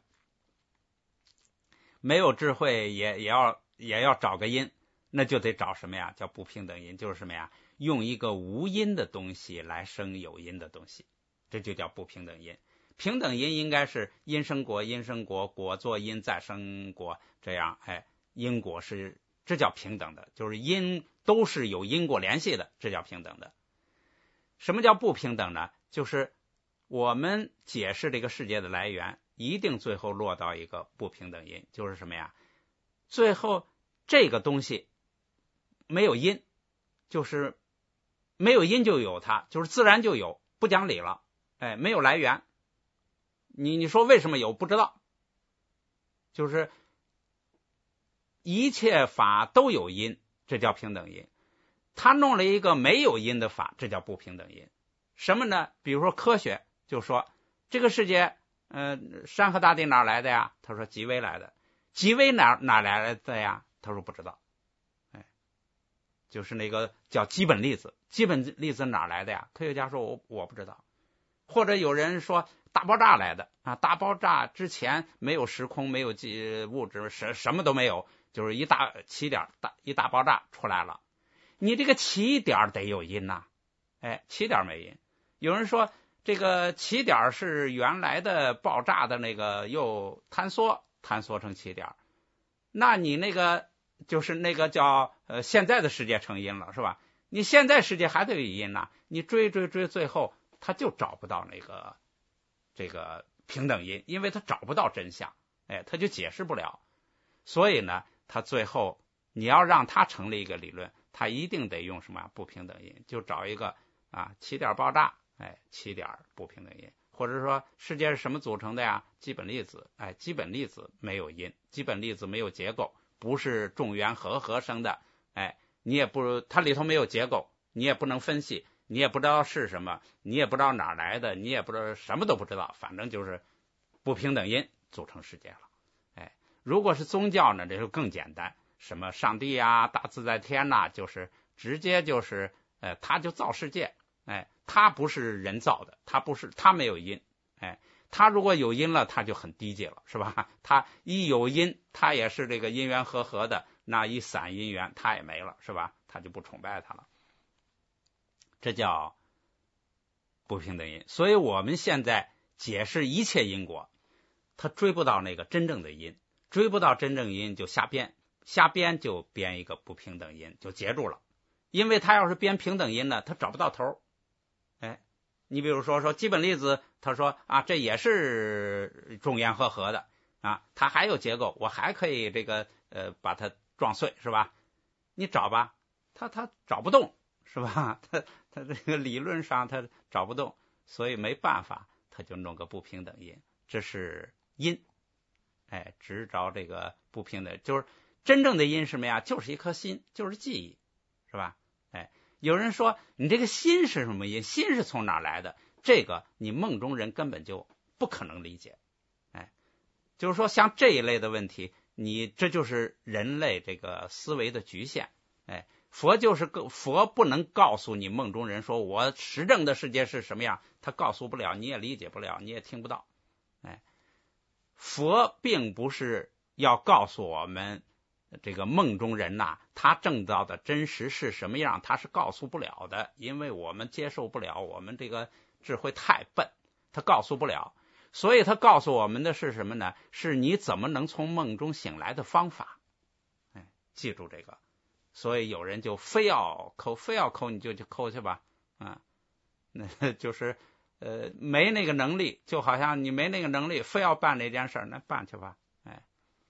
没有智慧也也要也要找个因，那就得找什么呀？叫不平等因，就是什么呀？用一个无因的东西来生有因的东西，这就叫不平等因。平等因应该是因生果，因生果，果作因再生果，这样哎，因果是这叫平等的，就是因都是有因果联系的，这叫平等的。什么叫不平等呢？就是我们解释这个世界的来源，一定最后落到一个不平等因，就是什么呀？最后这个东西没有因，就是没有因就有它，就是自然就有，不讲理了。哎，没有来源，你你说为什么有？不知道，就是一切法都有因，这叫平等因。他弄了一个没有因的法，这叫不平等因。什么呢？比如说科学，就说这个世界，呃，山河大地哪来的呀？他说极微来的。极微哪哪来的呀？他说不知道。哎，就是那个叫基本粒子，基本粒子哪来的呀？科学家说我我不知道。或者有人说大爆炸来的啊，大爆炸之前没有时空，没有物质，什什么都没有，就是一大起点大一大爆炸出来了。你这个起点得有因呐、啊，哎，起点没因。有人说这个起点是原来的爆炸的那个又坍缩，坍缩成起点，那你那个就是那个叫呃现在的世界成因了，是吧？你现在世界还得有因呐、啊，你追追追，最后他就找不到那个这个平等因，因为他找不到真相，哎，他就解释不了。所以呢，他最后你要让他成立一个理论。他一定得用什么不平等因，就找一个啊起点爆炸，哎，起点不平等因，或者说世界是什么组成的呀？基本粒子，哎，基本粒子没有因，基本粒子没有结构，不是众缘和合生的，哎，你也不它里头没有结构，你也不能分析，你也不知道是什么，你也不知道哪来的，你也不知道什么都不知道，反正就是不平等因组成世界了。哎，如果是宗教呢，这就更简单。什么上帝啊，大自在天呐、啊，就是直接就是呃，他就造世界，哎，他不是人造的，他不是他没有因，哎，他如果有因了，他就很低级了，是吧？他一有因，他也是这个因缘和合的，那一散因缘，他也没了，是吧？他就不崇拜他了，这叫不平等因。所以我们现在解释一切因果，他追不到那个真正的因，追不到真正因就瞎编。瞎编就编一个不平等因，就截住了。因为他要是编平等因呢，他找不到头。哎，你比如说说基本粒子，他说啊，这也是众缘和合的啊，它还有结构，我还可以这个呃把它撞碎，是吧？你找吧，他他找不动，是吧？他他这个理论上他找不动，所以没办法，他就弄个不平等因，这是因。 哎，执着这个不平等，就是真正的因是什么呀？就是一颗心，就是记忆，是吧？哎，有人说你这个心是什么因？心是从哪来的？这个你梦中人根本就不可能理解。哎，就是说像这一类的问题，你这就是人类这个思维的局限。哎，佛就是佛不能告诉你梦中人说我实证的世界是什么样，他告诉不了，你也理解不了，你也听不到。哎，佛并不是要告诉我们这个梦中人呐、啊，他证到的真实是什么样，他是告诉不了的，因为我们接受不了，我们这个智慧太笨，他告诉不了。所以他告诉我们的是什么呢？是你怎么能从梦中醒来的方法。哎，记住这个。所以有人就非要抠，非要抠，你就去抠去吧，啊，那就是呃没那个能力，就好像你没那个能力，非要办那件事，那办去吧，哎。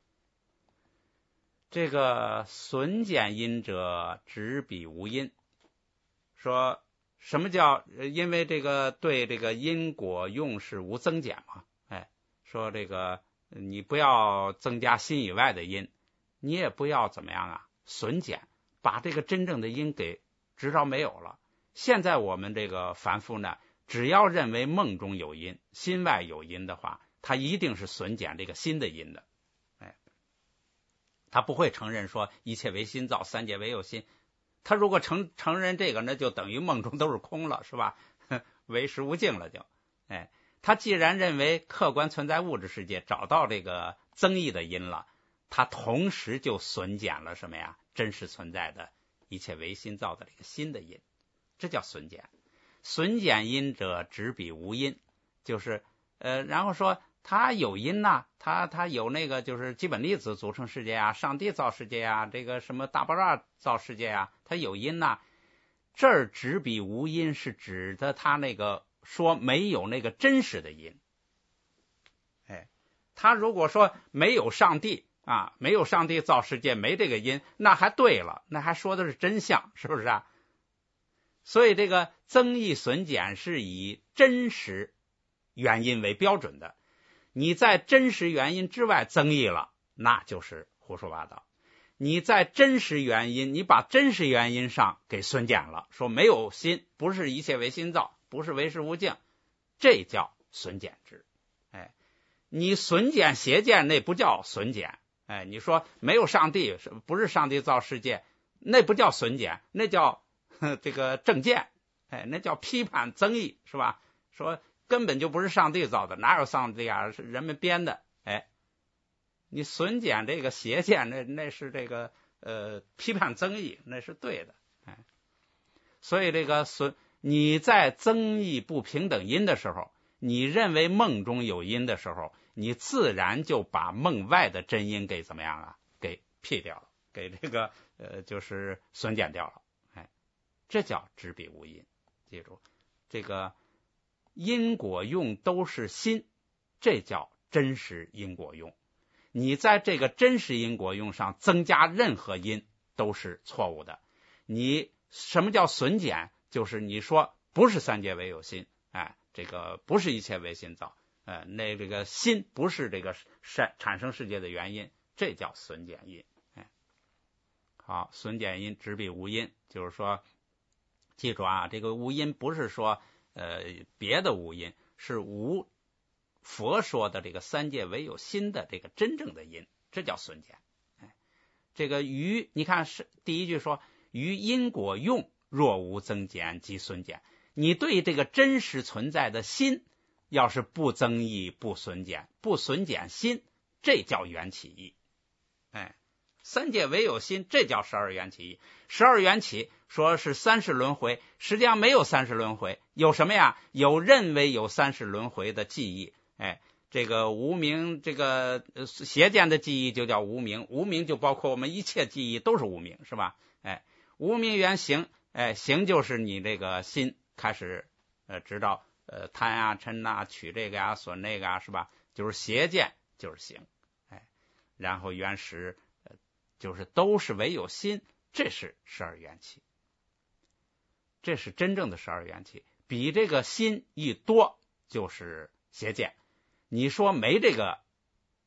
这个损减因者，执彼无因。说什么叫？因为这个对这个因果用是无增减嘛，哎，说这个你不要增加心以外的因，你也不要怎么样啊，损减。把这个真正的因给执着没有了。现在我们这个凡夫呢，只要认为梦中有因，心外有因的话，他一定是损减这个心的因的。哎，他不会承认说一切为心造，三界唯有心。他如果承承认这个，那就等于梦中都是空了，是吧？唯识无境了就。哎，他既然认为客观存在物质世界，找到这个增益的因了，他同时就损减了什么呀？真实存在的一切唯心造的这个心的因，这叫损减。损减因者，执彼无因，就是呃，然后说他有因呐、啊，他他有那个就是基本粒子组成世界啊，上帝造世界啊，这个什么大爆炸造世界啊，他有因呐、啊。这儿执彼无因是指的他那个说没有那个真实的因。哎，他如果说没有上帝。啊，没有上帝造世界，没这个因，那还对了，那还说的是真相，是不是啊？所以这个增益损减是以真实原因为标准的，你在真实原因之外增益了，那就是胡说八道。你在真实原因，你把真实原因上给损减了，说没有心，不是一切为心造，不是唯识无境，这叫损减之。哎，你损减邪见，那不叫损减。哎，你说没有上帝，不是上帝造世界，那不叫损减，那叫这个正见，哎，那叫批判增益，是吧？说根本就不是上帝造的，哪有上帝啊？是人们编的。哎，你损减这个邪见，那那是这个呃批判增益，那是对的。哎，所以这个损，你在增益不平等因的时候，你认为梦中有因的时候，你自然就把梦外的真因给怎么样啊？给辟掉了，给这个呃就是损减掉了。哎，这叫执彼无因。记住，这个因果用都是心，这叫真实因果用。你在这个真实因果用上增加任何因都是错误的。你什么叫损减？就是你说不是三界唯有心，哎，这个不是一切唯心造。呃，那这个心不是这个产产生世界的原因，这叫损减因。哎，好，损减因执彼无因，就是说，记住啊，这个无因不是说呃别的无因，是无佛说的这个三界唯有心的这个真正的因，这叫损减。哎，这个于你看是第一句说于因果用若无增减即损减，你对这个真实存在的心。要是不增益不损减，不损减心，这叫缘起义。哎，三界唯有心，这叫十二缘起义。十二缘起说是三世轮回，实际上没有三世轮回，有什么呀？有认为有三世轮回的记忆。哎，这个无明，这个邪见的记忆就叫无明，无明就包括我们一切记忆都是无明，是吧？哎，无明缘行，哎，行就是你这个心开始呃知道。呃，贪啊、嗔啊、取这个呀、啊、损那个啊，是吧？就是邪见，就是行，哎，然后缘识，呃，就是都是唯有心，这是十二缘起，这是真正的十二缘起。比这个心一多，就是邪见。你说没这个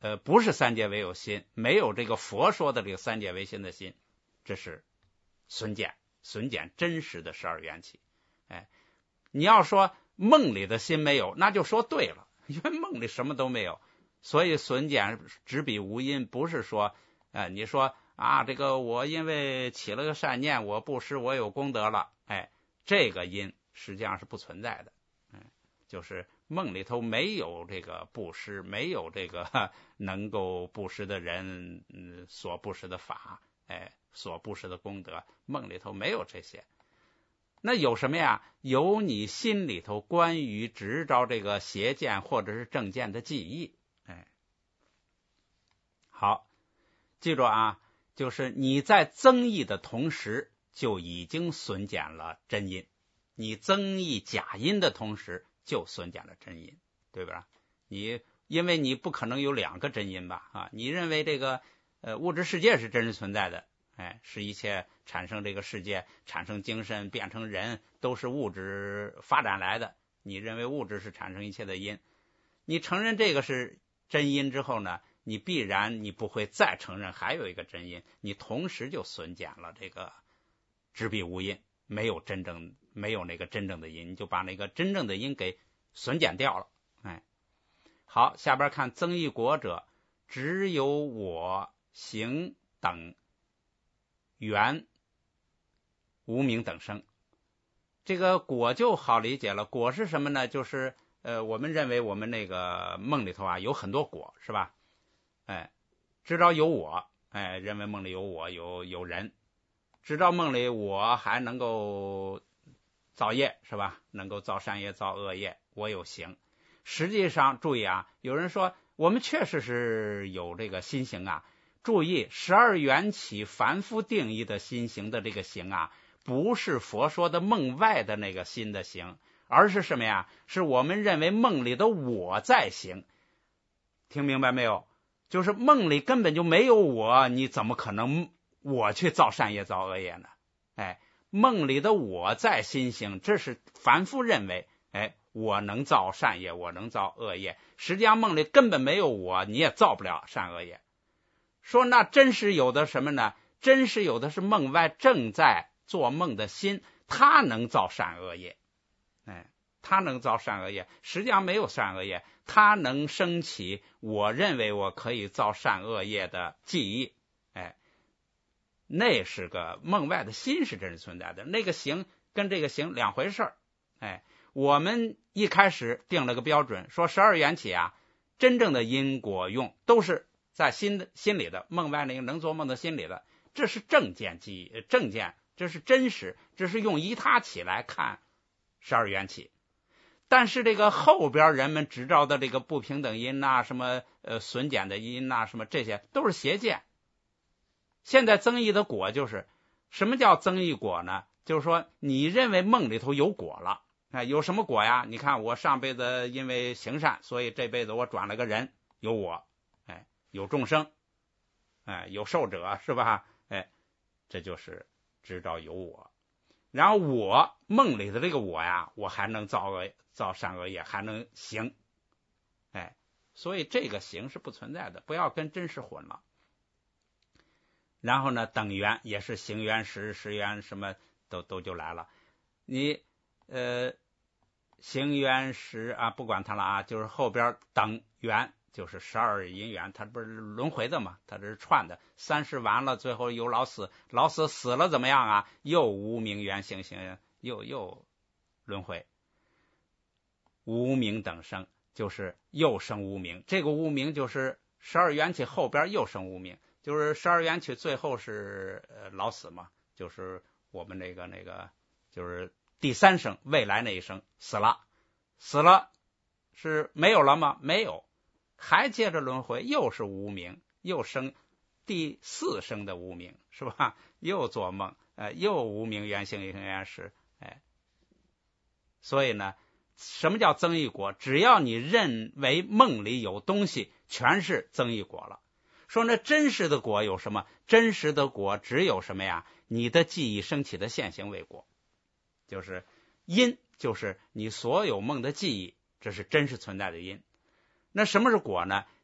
呃，不是三界唯有心，没有这个佛说的这个三界唯心的心，这是损减，损减真实的十二缘起。哎，你要说梦里的心没有，那就说对了，因为梦里什么都没有，所以损减只比无因，不是说，呃，你说啊，这个我因为起了个善念，我布施，我有功德了，哎，这个因实际上是不存在的，嗯，就是梦里头没有这个布施，没有这个能够布施的人，嗯，所布施的法，哎，所布施的功德，梦里头没有这些。那有什么呀？有你心里头关于执着这个邪见或者是正见的记忆。哎，好，记住啊，就是你在增益的同时，就已经损减了真因；你增益假因的同时，就损减了真因，对吧？你因为你不可能有两个真因吧？啊，你认为这个呃物质世界是真实存在的，哎，是一切产生这个世界、产生精神、变成人，都是物质发展来的。你认为物质是产生一切的因，你承认这个是真因之后呢，你必然你不会再承认还有一个真因，你同时就损减了这个执彼无因，没有真正没有那个真正的因，你就把那个真正的因给损减掉了。哎，好，下边看增益果者，只有我行等缘无明等生。这个果就好理解了，果是什么呢？就是呃，我们认为我们那个梦里头啊有很多果，是吧？哎，知道有我，哎，认为梦里有我，有有人，知道梦里我还能够造业，是吧？能够造善业，造恶业，我有行。实际上，注意啊，有人说我们确实是有这个心行啊。注意，十二缘起凡夫定义的心行的这个行啊，不是佛说的梦外的那个心的行，而是什么呀？是我们认为梦里的我在行。听明白没有？就是梦里根本就没有我，你怎么可能我去造善业造恶业呢？哎，梦里的我在心行，这是凡夫认为，哎，我能造善业，我能造恶业。实际上梦里根本没有我，你也造不了善恶业。说那真实有的什么呢？真实有的是梦外正在做梦的心，他能造善恶业，哎，他能造善恶业，实际上没有善恶业，他能升起我认为我可以造善恶业的记忆，哎，那是个梦外的心是真实存在的，那个行跟这个行两回事儿，哎，我们一开始定了个标准，说十二缘起啊，真正的因果用都是在心的心里的，梦外那个能做梦的心里的，这是正见记忆，正见，这是真实，这是用依他起来看十二缘起。但是这个后边人们执照的这个不平等因呐、啊，什么呃损减的因呐、啊，什么这些都是邪见。现在增益的果就是什么叫增益果呢？就是说你认为梦里头有果了，哎，有什么果呀？你看我上辈子因为行善，所以这辈子我转了个人，有我，哎，有众生，哎，有受者，是吧？哎，这就是知道有我。然后我梦里的这个我呀，我还能造恶造善恶业，还能行，哎，所以这个行是不存在的，不要跟真实混了。然后呢，等缘也是行缘识识缘什么都都就来了。你呃行缘识啊，不管它了啊，就是后边等缘就是十二因缘，它不是轮回的嘛，它这是串的。三世完了，最后有老死，老死死了怎么样啊？又无明缘行行，又又轮回。无明等生就是又生无明，这个无明就是十二缘起后边又生无明。就是十二缘起最后是呃老死嘛，就是我们那个那个就是第三生未来那一生死了，死了是没有了吗？没有，还接着轮回，又是无明，又生第四生的无明，是吧？又做梦，呃，又无明缘行缘识，哎，所以呢，什么叫增益果？只要你认为梦里有东西，全是增益果了。说那真实的果有什么？真实的果只有什么呀？你的记忆升起的现行为果，就是因，就是你所有梦的记忆，这是真实存在的因。那什么是果呢？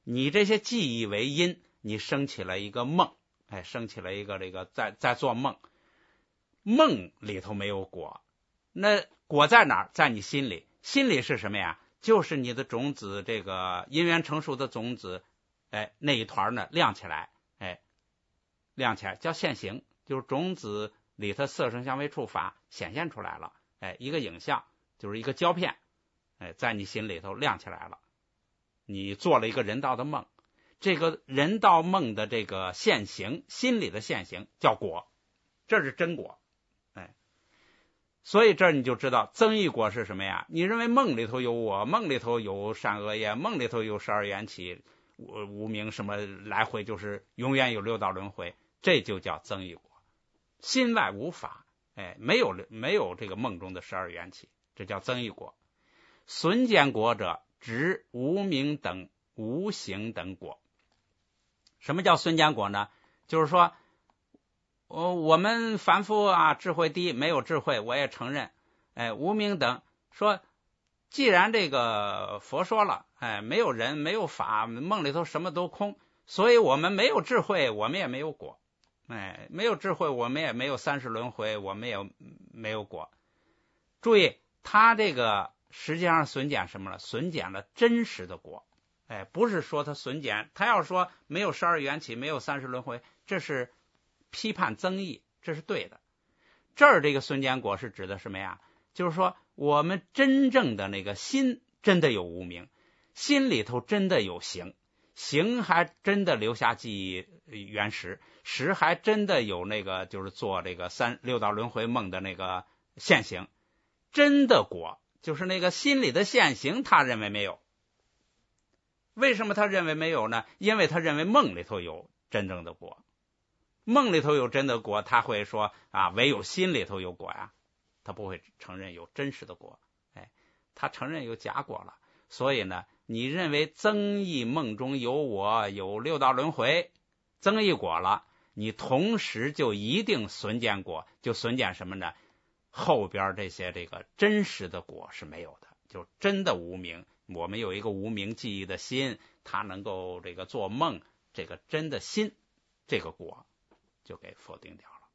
你这些记忆为因，你升起了一个梦，哎，升起了一个这个在在做梦，梦里头没有果，那果在哪儿？在你心里。心里是什么呀？就是你的种子，这个因缘成熟的种子，哎，那一团呢亮起来，哎，亮起来叫现行，就是种子里头色声香味触法显现出来了，哎，一个影像，就是一个胶片，哎，在你心里头亮起来了。你做了一个人道的梦，这个人道梦的这个现行，心里的现行叫果，这是真果。哎，所以这儿你就知道增益果是什么呀？你认为梦里头有我，梦里头有善恶业，梦里头有十二缘起，无无明什么来回，就是永远有六道轮回，这就叫增益果。心外无法，哎，没有没有这个梦中的十二缘起，这叫增益果。损减果者，指无明等无形等果。什么叫损减果呢？就是说呃，我们凡夫啊，智慧低，没有智慧，我也承认。哎，无明等说，既然这个佛说了，哎，没有人，没有法，梦里头什么都空，所以我们没有智慧，我们也没有果。哎，没有智慧，我们也没有三世轮回，我们也没有果。注意，他这个实际上损减什么了？损减了真实的果。哎，不是说他损减，他要说没有十二缘起，没有三世轮回，这是批判增益，这是对的。这儿这个损减果是指的什么呀？就是说我们真正的那个心真的有无明，心里头真的有行，行还真的留下记忆原识，识还真的有那个就是做这个三六道轮回梦的那个现行。真的果就是那个心里的现行，他认为没有。为什么他认为没有呢？因为他认为梦里头有真正的果。梦里头有真的果，他会说啊，唯有心里头有果呀，他不会承认有真实的果。哎，他承认有假果了。所以呢，你认为增益梦中有我，有六道轮回，增益果了，你同时就一定损减果，就损减什么呢？后边这些这个真实的果是没有的，就真的无明。我们有一个无明记忆的心，它能够这个做梦，这个真的心，这个果就给否定掉了。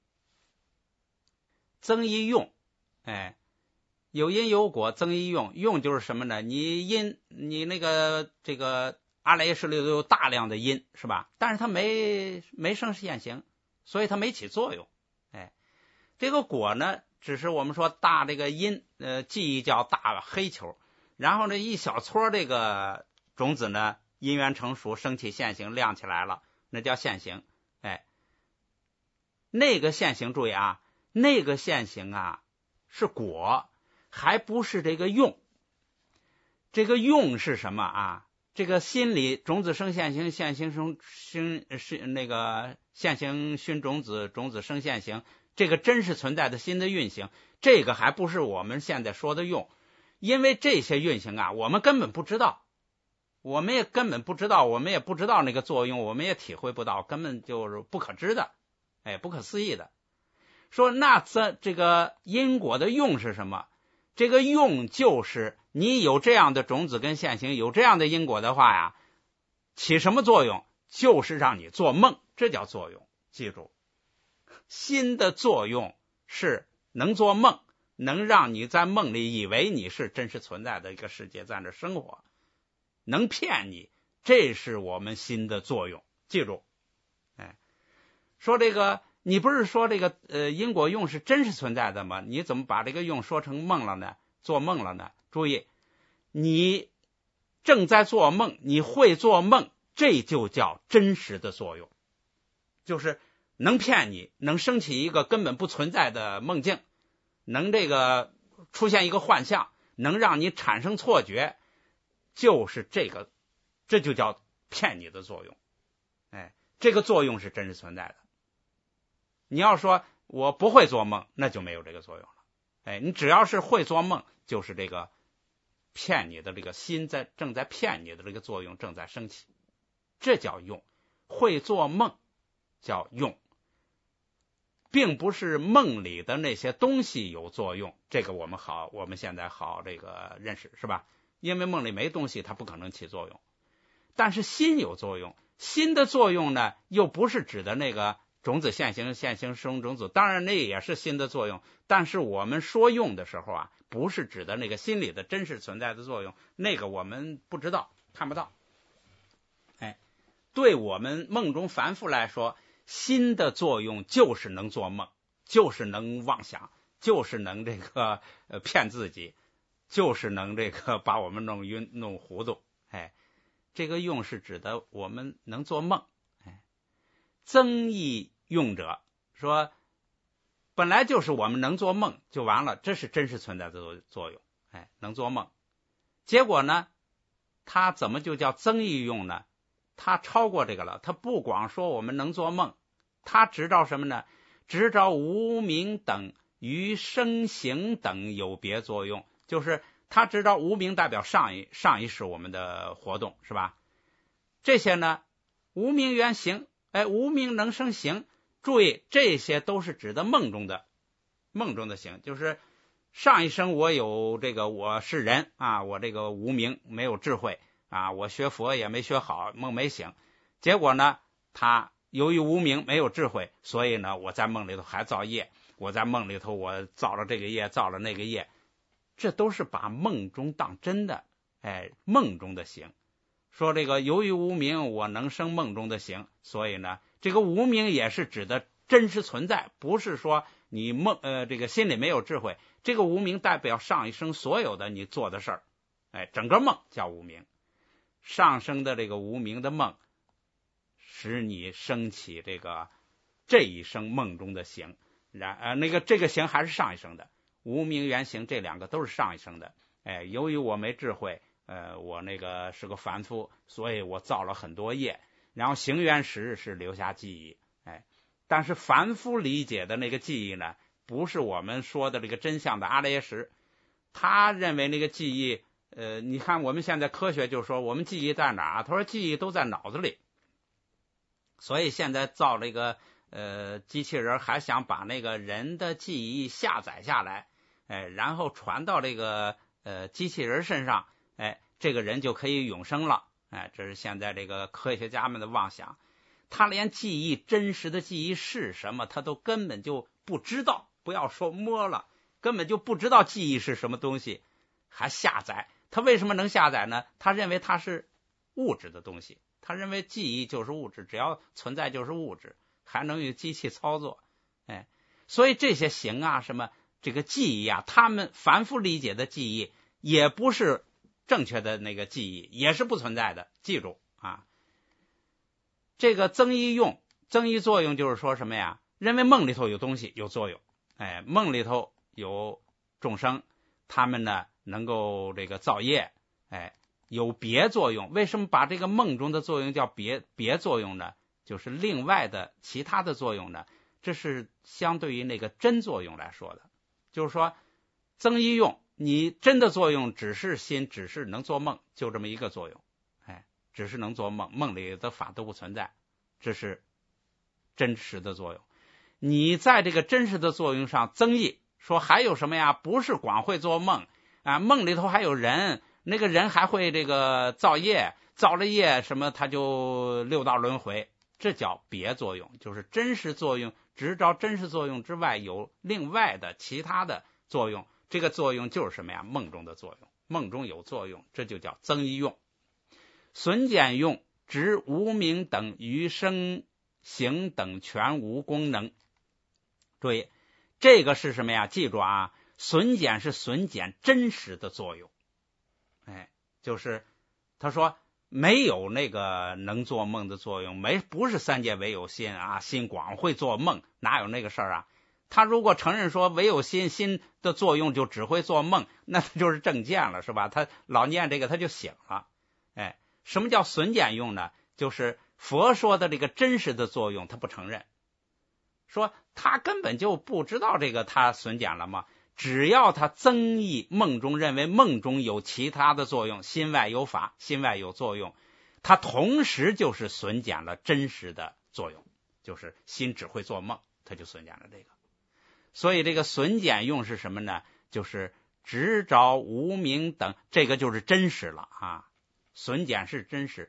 增益用，哎，有因有果，增益用，用就是什么呢？你因你那个这个阿赖耶识里头有大量的因，是吧？但是它没没生现行，所以它没起作用。哎，这个果呢，只是我们说大这个因，呃，记忆叫大黑球。然后呢，一小撮这个种子呢，因缘成熟，升起现行，亮起来了，那叫现行。哎，那个现行，注意啊，那个现行啊是果，还不是这个用。这个用是什么啊？这个心里种子生现行，现行生生是那个现行熏种子，种子生现行，这个真实存在的心的运行，这个还不是我们现在说的用。因为这些运行啊，我们根本不知道，我们也根本不知道，我们也不知道那个作用，我们也体会不到，根本就是不可知的，哎，不可思议的。说那这这个因果的用是什么？这个用就是你有这样的种子跟现行，有这样的因果的话呀，起什么作用？就是让你做梦，这叫作用。记住，心的作用是能做梦，能让你在梦里以为你是真实存在的一个世界，在那生活，能骗你，这是我们心的作用。记住，哎，说这个，你不是说这个呃因果用是真实存在的吗？你怎么把这个用说成梦了呢？做梦了呢？注意，你正在做梦，你会做梦，这就叫真实的作用，就是能骗你，能升起一个根本不存在的梦境。能这个出现一个幻象，能让你产生错觉，就是这个，这就叫骗你的作用。哎，这个作用是真实存在的。你要说我不会做梦，那就没有这个作用了。哎，你只要是会做梦，就是这个骗你的这个心在正在骗你的这个作用正在升起，这叫用。会做梦叫用。并不是梦里的那些东西有作用，这个我们好，我们现在好这个认识，是吧？因为梦里没东西，它不可能起作用。 但是心有作用，心的作用呢，又不是指的那个种子现行现行生种子，当然那也是心的作用，但是我们说用的时候啊，不是指的那个心里的真实存在的作用，那个我们不知道看不到。哎，对我们梦中凡夫来说，心的作用就是能做梦，就是能妄想，就是能这个呃骗自己，就是能这个把我们弄晕弄糊涂。哎，这个用是指的我们能做梦。哎，增益用者说，本来就是我们能做梦就完了，这是真实存在的作用。哎，能做梦，结果呢，它怎么就叫增益用呢？它超过这个了，它不光说我们能做梦，它执照什么呢？执照无明等与生行等有别作用，就是它执照无明代表上一上一世我们的活动，是吧？这些呢，无明缘行，哎，无明能生行，注意这些都是指的梦中的梦中的行，就是上一生我有这个我是人啊，我这个无明没有智慧啊，我学佛也没学好，梦没醒，结果呢，他由于无明没有智慧，所以呢，我在梦里头还造业，我在梦里头我造了这个业，造了那个业，这都是把梦中当真的，哎，梦中的行。说这个由于无明，我能生梦中的行，所以呢，这个无明也是指的真实存在，不是说你梦呃这个心里没有智慧，这个无明代表上一生所有的你做的事儿，哎，整个梦叫无明。上升的这个无明的梦，使你升起这个这一生梦中的行，然呃那个这个行还是上一生的，无明缘行这两个都是上一生的。哎，由于我没智慧，呃我那个是个凡夫，所以我造了很多业，然后行缘时是留下记忆。哎，但是凡夫理解的那个记忆呢，不是我们说的这个真相的阿赖耶识，他认为那个记忆。呃，你看我们现在科学就说我们记忆在哪儿？他说记忆都在脑子里，所以现在造这个呃机器人，还想把那个人的记忆下载下来，哎，然后传到这个呃机器人身上，哎，这个人就可以永生了，哎，这是现在这个科学家们的妄想。他连记忆真实的记忆是什么，他都根本就不知道，不要说摸了，根本就不知道记忆是什么东西，还下载。他为什么能下载呢？他认为它是物质的东西，他认为记忆就是物质，只要存在就是物质，还能用机器操作。哎，所以这些行啊，什么这个记忆啊，他们凡夫理解的记忆也不是正确的那个记忆，也是不存在的。记住啊，这个增益用，增益作用就是说什么呀？认为梦里头有东西有作用，哎，梦里头有众生，他们呢能够这个造业，哎，有别作用。为什么把这个梦中的作用叫别别作用呢？就是另外的其他的作用呢，这是相对于那个真作用来说的。就是说增益用，你真的作用只是心，只是能做梦，就这么一个作用，哎，只是能做梦，梦里的法都不存在，这是真实的作用。你在这个真实的作用上增益，说还有什么呀？不是光会做梦啊，梦里头还有人，那个人还会这个造业，造了业什么他就六道轮回，这叫别作用，就是真实作用只照真实作用之外有另外的其他的作用，这个作用就是什么呀？梦中的作用，梦中有作用，这就叫增益用。损减用执无明等与生行等全无功能。注意这个是什么呀？记住啊，损减是损减真实的作用，哎，就是他说没有那个能做梦的作用，没不是三界唯有心啊，心光会做梦，哪有那个事儿啊？他如果承认说唯有心，心的作用就只会做梦，那他就是正见了，是吧？他老念这个他就醒了。哎，什么叫损减用呢？就是佛说的这个真实的作用他不承认，说他根本就不知道这个他损减了吗？只要他增益梦中，认为梦中有其他的作用，心外有法，心外有作用，他同时就是损减了真实的作用，就是心只会做梦，他就损减了这个。所以这个损减用是什么呢？就是执着无明等，这个就是真实了啊。损减是真实，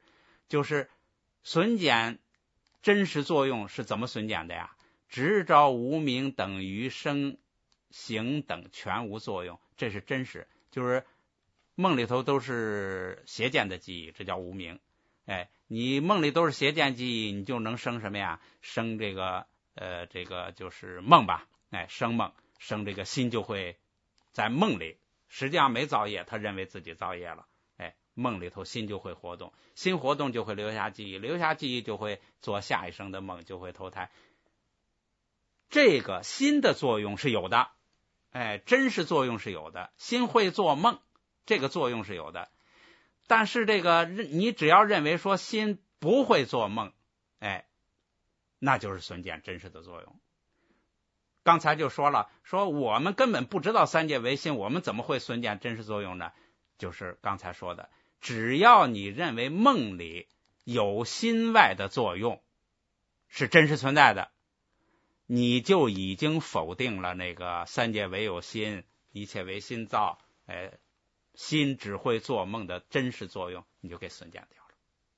就是损减真实作用是怎么损减的呀？执着无明等于生行等全无作用，这是真实，就是梦里头都是邪见的记忆，这叫无明。哎，你梦里都是邪见记忆，你就能生什么呀？生这个呃这个就是梦吧，哎，生梦，生这个心就会在梦里，实际上没造业，他认为自己造业了，哎，梦里头心就会活动，心活动就会留下记忆，留下记忆就会做下一生的梦，就会投胎。这个心的作用是有的，哎，真实作用是有的，心会做梦，这个作用是有的。但是这个你只要认为说心不会做梦，哎，那就是损减真实的作用。刚才就说了，说我们根本不知道三界唯心，我们怎么会损减真实作用呢？就是刚才说的，只要你认为梦里有心外的作用是真实存在的，你就已经否定了那个三界唯有心，一切唯心造，哎，心只会做梦的真实作用，你就给损减掉了。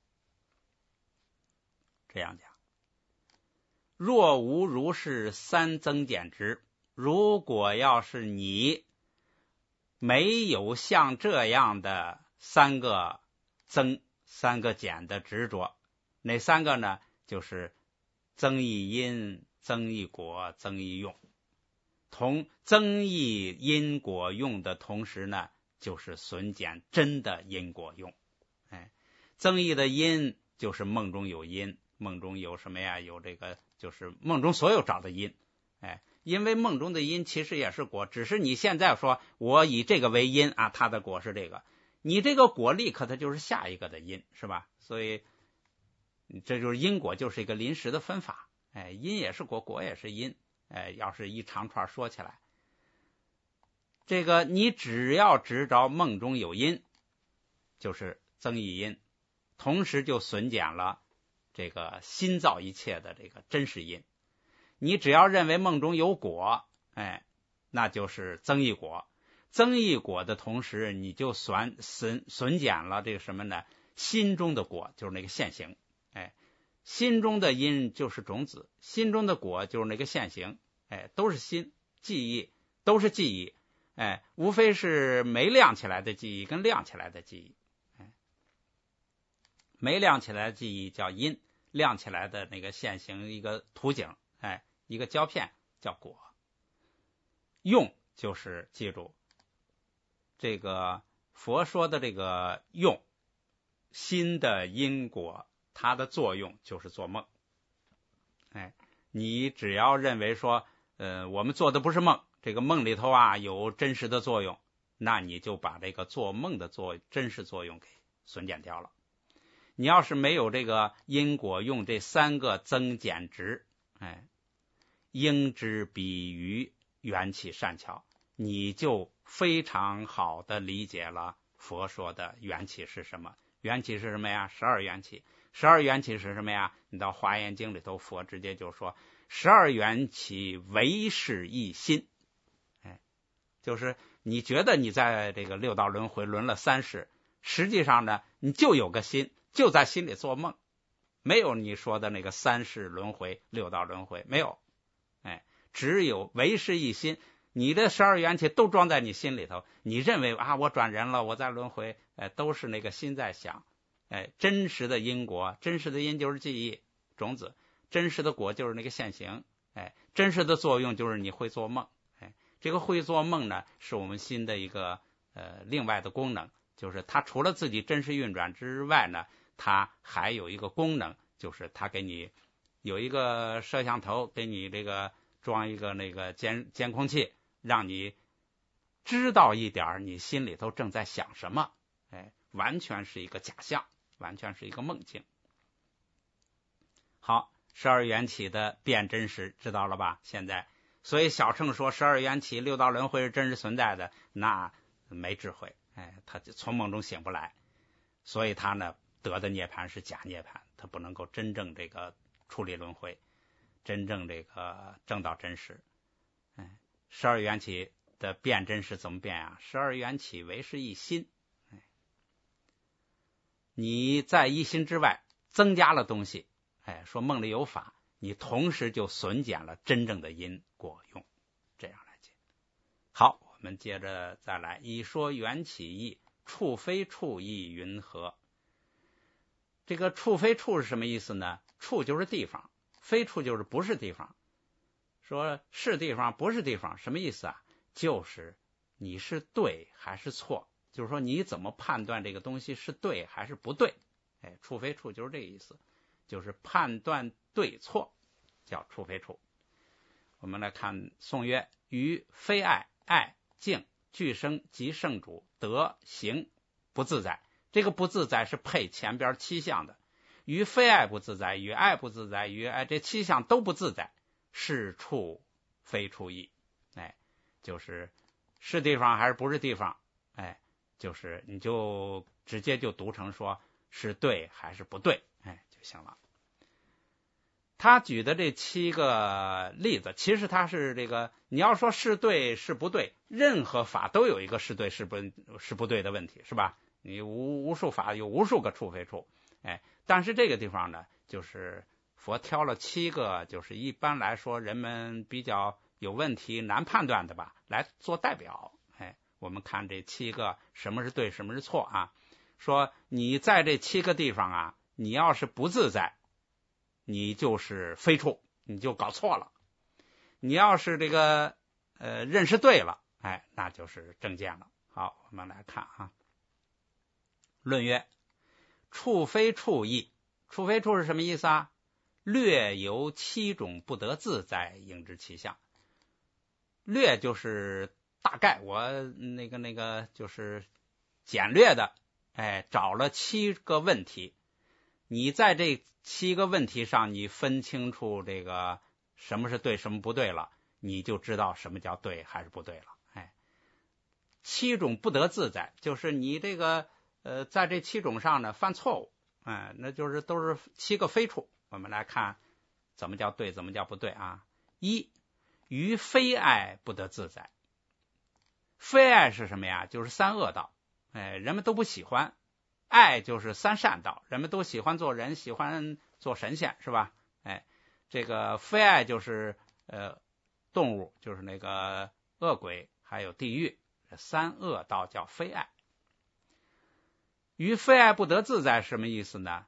这样讲，若无如是三增减值，如果要是你没有像这样的三个增三个减的执着，哪三个呢？就是增益因、增益果、增益用。同增益因果用的同时呢，就是损减真的因果用。哎，增益的因就是梦中有因，梦中有什么呀？有这个就是梦中所有找的因。哎，因为梦中的因其实也是果，只是你现在说我以这个为因啊，它的果是这个，你这个果立刻它就是下一个的因，是吧？所以这就是因果，就是一个临时的分法。哎，因也是果，果也是因。哎，要是一长串说起来，这个你只要执着梦中有因，就是增益因，同时就损减了这个心造一切的这个真实因。你只要认为梦中有果，哎，那就是增益果。增益果的同时，你就损损损减了这个什么呢？心中的果，就是那个现行。哎，心中的因就是种子，心中的果就是那个现行。哎，都是心记忆，都是记忆。哎，无非是没亮起来的记忆跟亮起来的记忆。哎，没亮起来的记忆叫因，亮起来的那个现行一个图景，哎，一个胶片叫果。用就是记住这个佛说的这个用，心的因果，它的作用就是做梦。哎，你只要认为说呃，我们做的不是梦，这个梦里头啊有真实的作用，那你就把这个做梦的作真实作用给损减掉了。你要是没有这个因果用这三个增减值，哎，应知比喻缘起善巧，你就非常好的理解了佛说的缘起是什么。缘起是什么呀？十二缘起。十二缘起是什么呀？你到华严经里头，佛直接就说十二缘起唯是一心。哎，就是你觉得你在这个六道轮回轮了三世，实际上呢，你就有个心，就在心里做梦，没有你说的那个三世轮回、六道轮回，没有。哎，只有唯是一心。你的十二缘起都装在你心里头，你认为啊，我转人了，我在轮回，哎，都是那个心在想。哎，真实的因果，真实的因就是记忆种子，真实的果就是那个现行。哎，真实的作用就是你会做梦。哎，这个会做梦呢，是我们心的一个呃另外的功能，就是它除了自己真实运转之外呢，它还有一个功能，就是它给你有一个摄像头，给你这个装一个那个监监控器，让你知道一点你心里头正在想什么。哎，完全是一个假象，完全是一个梦境。好，十二缘起的辨真实知道了吧？现在，所以小乘说十二缘起六道轮回是真实存在的，那没智慧，哎，他就从梦中醒不来，所以他呢得的涅槃是假涅槃，他不能够真正这个处理轮回，真正这个证到真实。哎，十二缘起的辨真实怎么辨啊？十二缘起唯是一心。 你在一心之外增加了东西，哎，说梦里有法，你同时就损减了真正的因果用，这样来解。好，我们接着再来，一说缘起义，处非处义云何？这个处非处是什么意思呢？处就是地方，非处就是不是地方。说是地方不是地方什么意思啊？就是你是对还是错，就是说你怎么判断这个东西是对还是不对。哎，处非处就是这个意思，就是判断对错叫处非处。我们来看颂曰：于非爱、爱、敬、俱生及圣主德行不自在。这个不自在是配前边七项的，于非爱不自在，与爱不自在，与爱这七项都不自在，是处非处义。哎，就是是地方还是不是地方，哎，就是你就直接就读成说是对还是不对，哎就行了。他举的这七个例子，其实他是这个，你要说是对是不对，任何法都有一个是对是不是不对的问题，是吧？你无无数法有无数个处非处，哎，但是这个地方呢，就是佛挑了七个，就是一般来说人们比较有问题难判断的吧，来做代表。哎，我们看这七个什么是对什么是错啊？说你在这七个地方啊，你要是不自在，你就是非处，你就搞错了。你要是这个呃认识对了，哎，那就是正见了。好，我们来看啊。论曰：处非处义。处非处是什么意思啊？略由七种不得自在，应知其相。略就是大概，我那个那个就是简略的，哎，找了七个问题。你在这七个问题上，你分清楚这个什么是对，什么不对了，你就知道什么叫对还是不对了。哎，七种不得自在，就是你这个呃，在这七种上呢犯错误，哎，那就是都是七个非处。我们来看怎么叫对，怎么叫不对啊？一，于非爱不得自在。非爱是什么呀？就是三恶道，哎，人们都不喜欢。爱就是三善道，人们都喜欢做人，喜欢做神仙，是吧？哎，这个非爱就是呃动物，就是那个恶鬼，还有地狱，三恶道叫非爱。于非爱不得自在什么意思呢？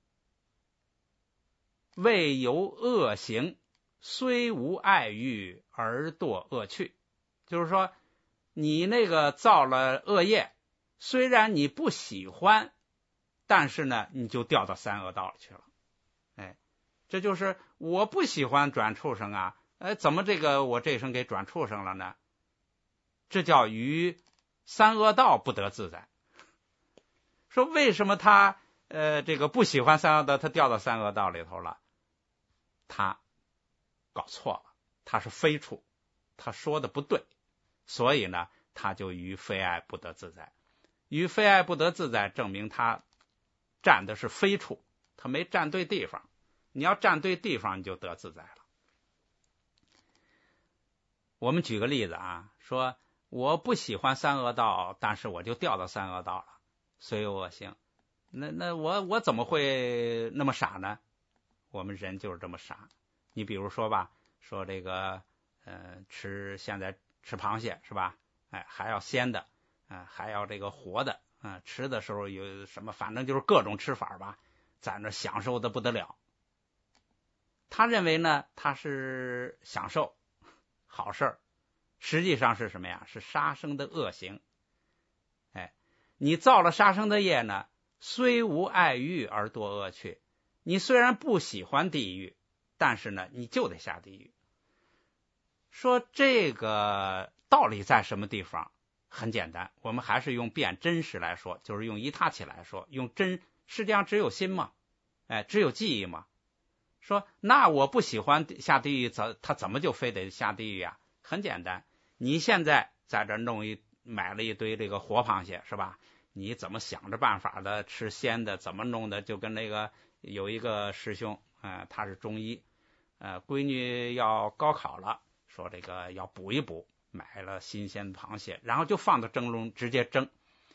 为由恶行，虽无爱欲而堕恶趣。就是说你那个造了恶业，虽然你不喜欢，但是呢你就掉到三恶道里去了。哎，这就是我不喜欢转畜生啊，哎，怎么这个我这一生给转畜生了呢？这叫于三恶道不得自在。说为什么他呃这个不喜欢三恶道，他掉到三恶道里头了？他搞错了，他是非处，他说的不对，所以呢他就于非爱不得自在。于非爱不得自在，证明他站的是非处，他没站对地方。你要站对地方，你就得自在了。我们举个例子啊，说我不喜欢三恶道，但是我就掉到三恶道了，虽有恶行。那那我我怎么会那么傻呢？我们人就是这么傻。你比如说吧，说这个呃吃现在吃螃蟹是吧？哎，还要鲜的，啊、呃，还要这个活的，啊、呃，吃的时候有什么，反正就是各种吃法吧，在那享受的不得了。他认为呢，他是享受好事儿，实际上是什么呀？是杀生的恶行。哎，你造了杀生的业呢，虽无爱欲而堕恶趣。你虽然不喜欢地狱，但是呢，你就得下地狱。说这个道理在什么地方？很简单，我们还是用辩真实来说，就是用一他起来说，用真，世界上只有心嘛，哎，只有记忆嘛。说那我不喜欢下地狱，怎他怎么就非得下地狱啊？很简单，你现在在这弄一买了一堆这个活螃蟹是吧？你怎么想着办法的吃鲜的，怎么弄的？就跟那个有一个师兄，呃，他是中医，呃，闺女要高考了，说这个要补一补，买了新鲜的螃蟹，然后就放到蒸笼直接蒸，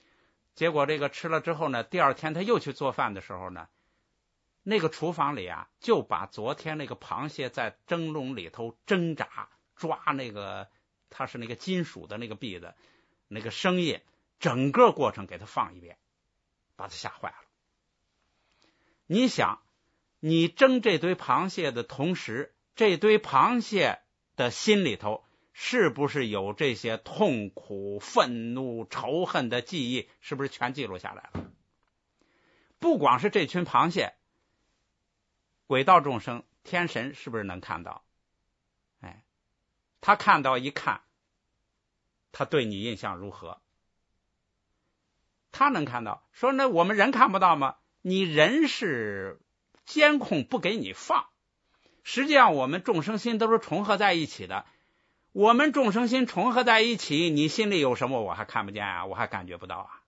结果这个吃了之后呢，第二天他又去做饭的时候呢，那个厨房里啊，就把昨天那个螃蟹在蒸笼里头挣扎抓那个，它是那个金属的那个篦子，那个声音，整个过程给他放一遍，把他吓坏了。你想，你蒸这堆螃蟹的同时，这堆螃蟹的心里头是不是有这些痛苦、愤怒、仇恨的记忆？是不是全记录下来了？不光是这群螃蟹，鬼道众生、天神是不是能看到？哎，他看到一看，他对你印象如何？他能看到，说那我们人看不到吗？你人是监控不给你放，实际上我们众生心都是重合在一起的。我们众生心重合在一起，你心里有什么我还看不见啊，我还感觉不到啊。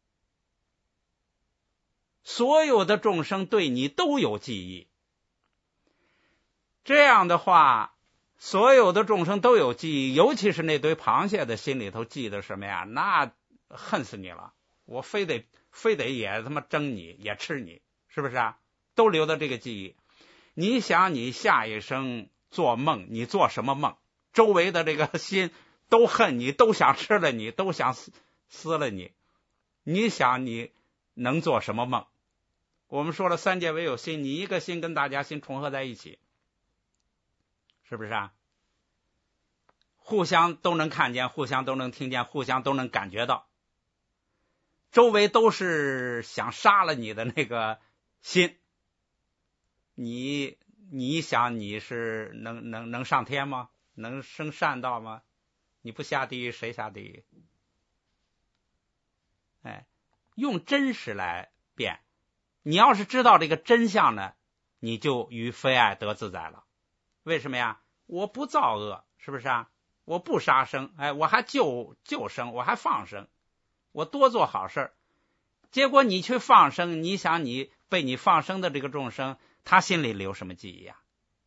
所有的众生对你都有记忆，这样的话，所有的众生都有记忆，尤其是那堆螃蟹的心里头记得什么呀？那恨死你了，我非得非得也他妈蒸你，也吃你，是不是啊？都留的这个记忆。你想你下一生做梦，你做什么梦？周围的这个心都恨你，都想吃了你，都想撕撕了你。你想你能做什么梦？我们说了三界唯有心，你一个心跟大家心重合在一起，是不是啊？互相都能看见，互相都能听见，互相都能感觉到，周围都是想杀了你的那个心。你你想你是能能能上天吗？能升善道吗？你不下地狱谁下地狱？哎，用真实来辩。你要是知道这个真相呢，你就于非爱得自在了。为什么呀？我不造恶，是不是啊？我不杀生，哎，我还救救生，我还放生，我多做好事。结果你去放生，你想你被你放生的这个众生，他心里留什么记忆啊？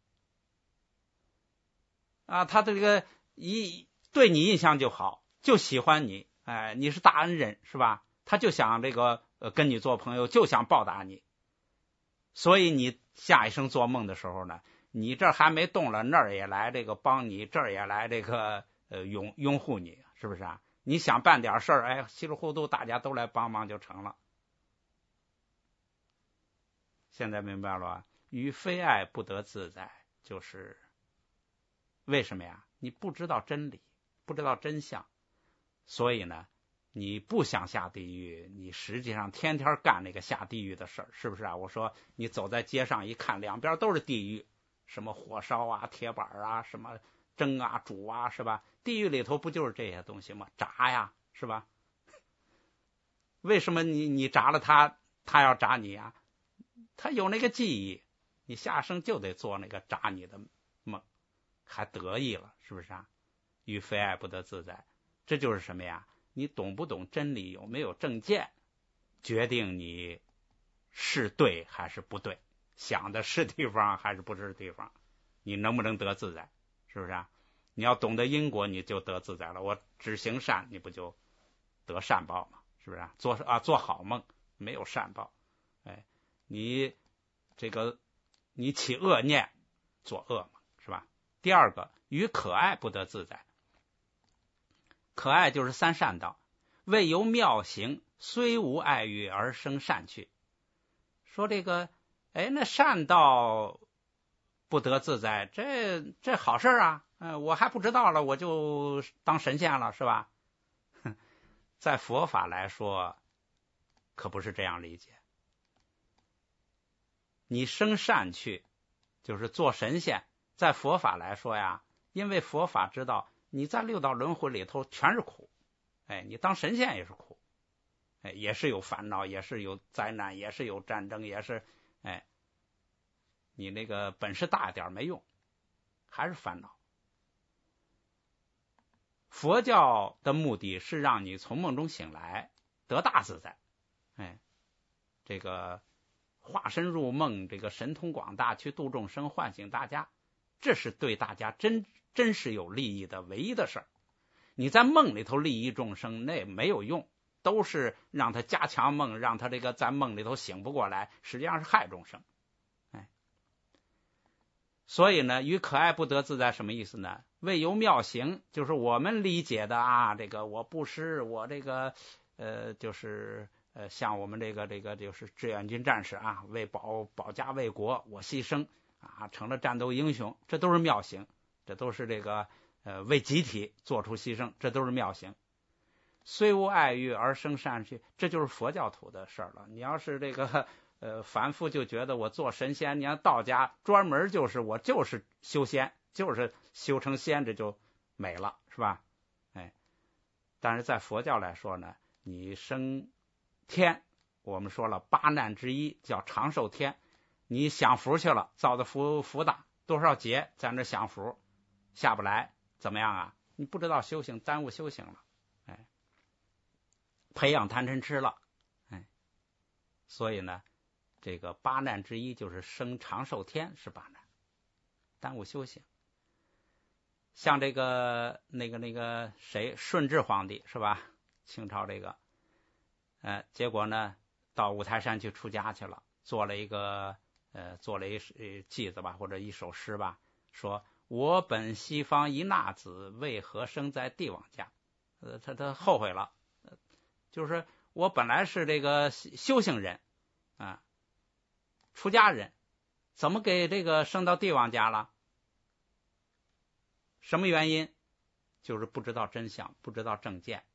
啊，他的这个一对你印象就好，就喜欢你，哎，你是大恩人，是吧？他就想这个呃跟你做朋友，就想报答你。所以你下一生做梦的时候呢，你这还没动了，那儿也来这个帮你，这儿也来这个呃拥拥护你，是不是啊？你想办点事儿，哎，稀里糊涂大家都来帮忙就成了。现在明白了吧？于非爱不得自在，就是为什么呀？你不知道真理，不知道真相，所以呢，你不想下地狱，你实际上天天干那个下地狱的事儿，是不是啊？我说你走在街上一看，两边都是地狱，什么火烧啊、铁板啊、什么蒸啊、煮啊，是吧？地狱里头不就是这些东西吗？炸呀，是吧？为什么你你炸了他，他要炸你啊？他有那个记忆，你下生就得做那个炸你的梦，还得意了，是不是啊？于非爱不得自在，这就是什么呀？你懂不懂真理，有没有正见，决定你是对还是不对，想的是地方还是不是地方，你能不能得自在，是不是啊？你要懂得因果，你就得自在了。我只行善，你不就得善报吗？是不是啊？做啊做好梦没有善报，哎，你这个你起恶念做恶梦，是吧？第二个，于可爱不得自在。可爱就是三善道，为由妙行，虽无爱欲而生善趣。说这个，哎，那善道不得自在，这这好事啊！呃，我还不知道了，我就当神仙了，是吧？在佛法来说，可不是这样理解。你生善趣，就是做神仙，在佛法来说呀，因为佛法知道你在六道轮回里头全是苦，哎，你当神仙也是苦，哎，也是有烦恼，也是有灾难，也是有战争，也是，哎，你那个本事大一点没用，还是烦恼。佛教的目的是让你从梦中醒来，得大自在，哎，这个化身入梦，这个神通广大，去度众生，唤醒大家，这是对大家真真是有利益的唯一的事儿。你在梦里头利益众生，那没有用， 都是让他加强梦，让他这个在梦里头醒不过来，实际上是害众生。哎，所以呢，与可爱不得自在什么意思呢？未有妙行，就是我们理解的啊，这个我布施，我这个呃，就是呃，像我们这个这个就是志愿军战士啊，为保保家卫国，我牺牲啊，成了战斗英雄，这都是妙行，这都是这个呃为集体做出牺牲，这都是妙行。虽无爱欲而生善趣，这就是佛教徒的事儿了。你要是这个呃凡夫就觉得我做神仙，你看道家专门就是我就是修仙，就是修成仙，这就美了，是吧？哎，但是在佛教来说呢，你升天，我们说了八难之一叫长寿天，你享福去了，造的福福大，多少劫在那享福，下不来，怎么样啊？你不知道修行，耽误修行了，哎，培养贪嗔痴了，哎，所以呢，这个八难之一就是升长寿天是八难，耽误修行。像这个那个那个谁顺治皇帝是吧？清朝这个，呃，结果呢，到五台山去出家去了，做了一个呃，做了一偈子吧，或者一首诗吧，说我本西方一纳子，为何生在帝王家？呃，他他后悔了，就是我本来是这个修行人啊，出家人，怎么给这个升到帝王家了？什么原因？就是不知道真相，不知道正见，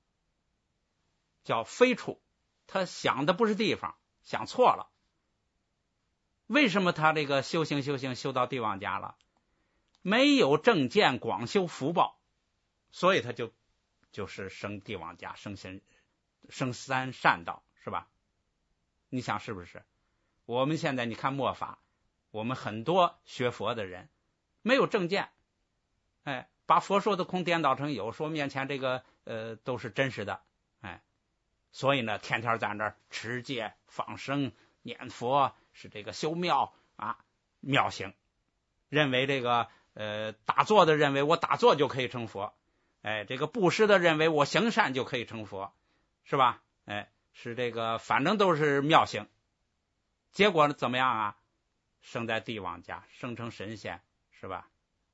叫非处。他想的不是地方，想错了。为什么他这个修行修行修到帝王家了？没有正见，广修福报，所以他就就是升帝王家，升仙，升三善道，是吧？你想是不是？我们现在你看末法，我们很多学佛的人没有正见，哎，把佛说的空颠倒成有，说面前这个呃都是真实的，哎，所以呢，天天在那儿持戒、放生、念佛，是这个修庙啊，妙行，认为这个呃打坐的认为我打坐就可以成佛，哎，这个布施的认为我行善就可以成佛，是吧？哎，是这个，反正都是妙行。结果怎么样啊？生在帝王家，生成神仙，是吧？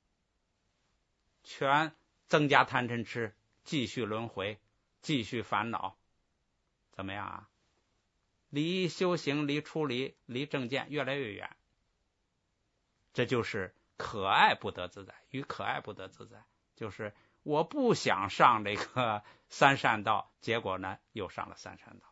全增加贪嗔痴，继续轮回，继续烦恼，怎么样啊？离修行、离出离、离正见越来越远。这就是可爱不得自在，与可爱不得自在，就是我不想上这个三善道，结果呢又上了三善道。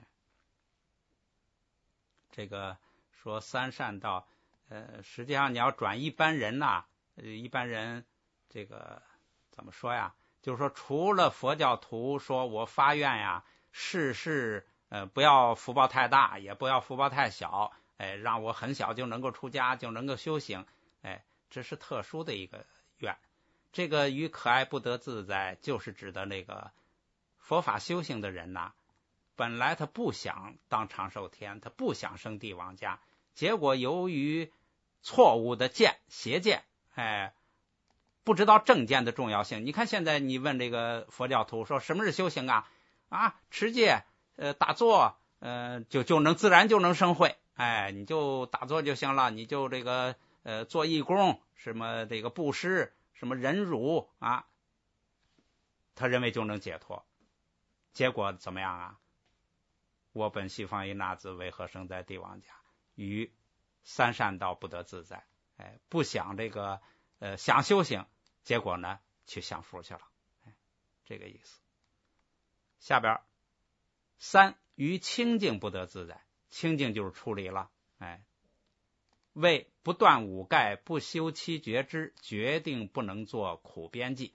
这个说三善道，呃，实际上你要转一般人呐、啊，一般人这个怎么说呀？就是说，除了佛教徒说我发愿呀，世世呃不要福报太大，也不要福报太小，哎，让我很小就能够出家，就能够修行，哎，这是特殊的一个愿。这个与可爱不得自在，就是指的那个佛法修行的人呐、啊。本来他不想当长寿天，他不想升帝王家，结果由于错误的见、邪见，哎，不知道正见的重要性。你看现在你问这个佛教徒说什么是修行啊？啊，持戒，呃，打坐，呃，就就能自然就能生慧，哎，你就打坐就行了，你就这个呃做义工，什么这个布施，什么忍辱啊，他认为就能解脱。结果怎么样啊？我本西方一纳子，为何生在帝王家？与三善道不得自在，哎，不想这个呃想修行，结果呢去享福去了，哎，这个意思。下边三于清净不得自在，清净就是出离了，哎，为不断五盖，不修七觉支，决定不能做苦边际。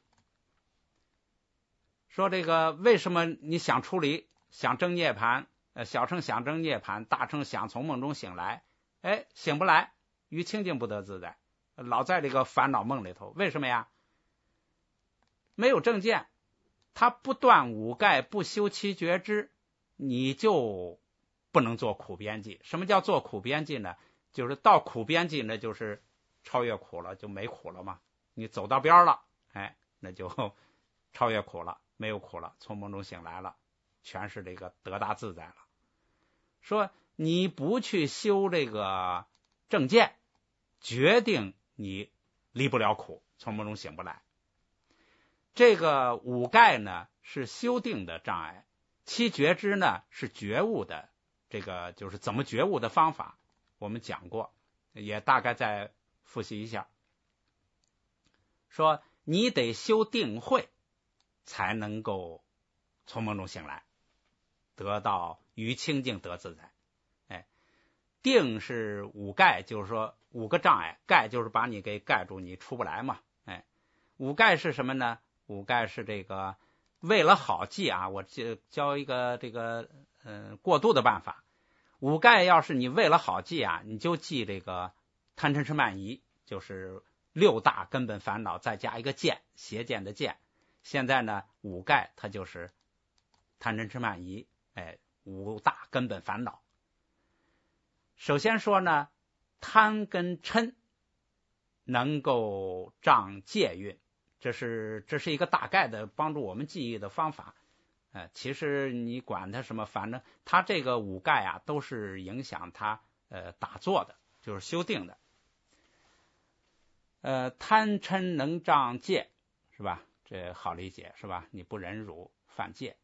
说这个为什么你想出离，想证涅槃？呃，小乘想证涅槃，大乘想从梦中醒来，哎，醒不来，于清净不得自在，老在这个烦恼梦里头。为什么呀？没有正见，他不断五盖，不修七觉支，你就不能做苦边际。什么叫做苦边际呢？就是到苦边际，那就是超越苦了，就没苦了嘛。你走到边了，哎，那就超越苦了，没有苦了，从梦中醒来了。 全是这个得大自在了。说你不去修这个正见，决定你离不了苦，从梦中醒不来。这个五盖呢是修定的障碍，七觉知呢是觉悟的，这个就是怎么觉悟的方法，我们讲过，也大概再复习一下。说你得修定慧，才能够从梦中醒来，得到于清净得自在。哎，定是五盖，就是说五个障碍，盖就是把你给盖住，你出不来嘛。哎，五盖是什么呢？五盖是这个为了好记啊，我就教一个这个嗯、呃、过渡的办法。五盖要是你为了好记啊，你就记这个贪嗔痴慢疑，就是六大根本烦恼，再加一个见，邪见的见。现在呢，五盖它就是贪嗔痴慢疑，哎，五大根本烦恼。首先说呢，贪跟嗔能够障戒运，这是这是一个大概的帮助我们记忆的方法。呃，其实你管它什么，反正它这个五盖啊，都是影响它呃打坐的，就是修定的。呃，贪嗔能障戒，是吧？这好理解，是吧？你不忍辱犯戒，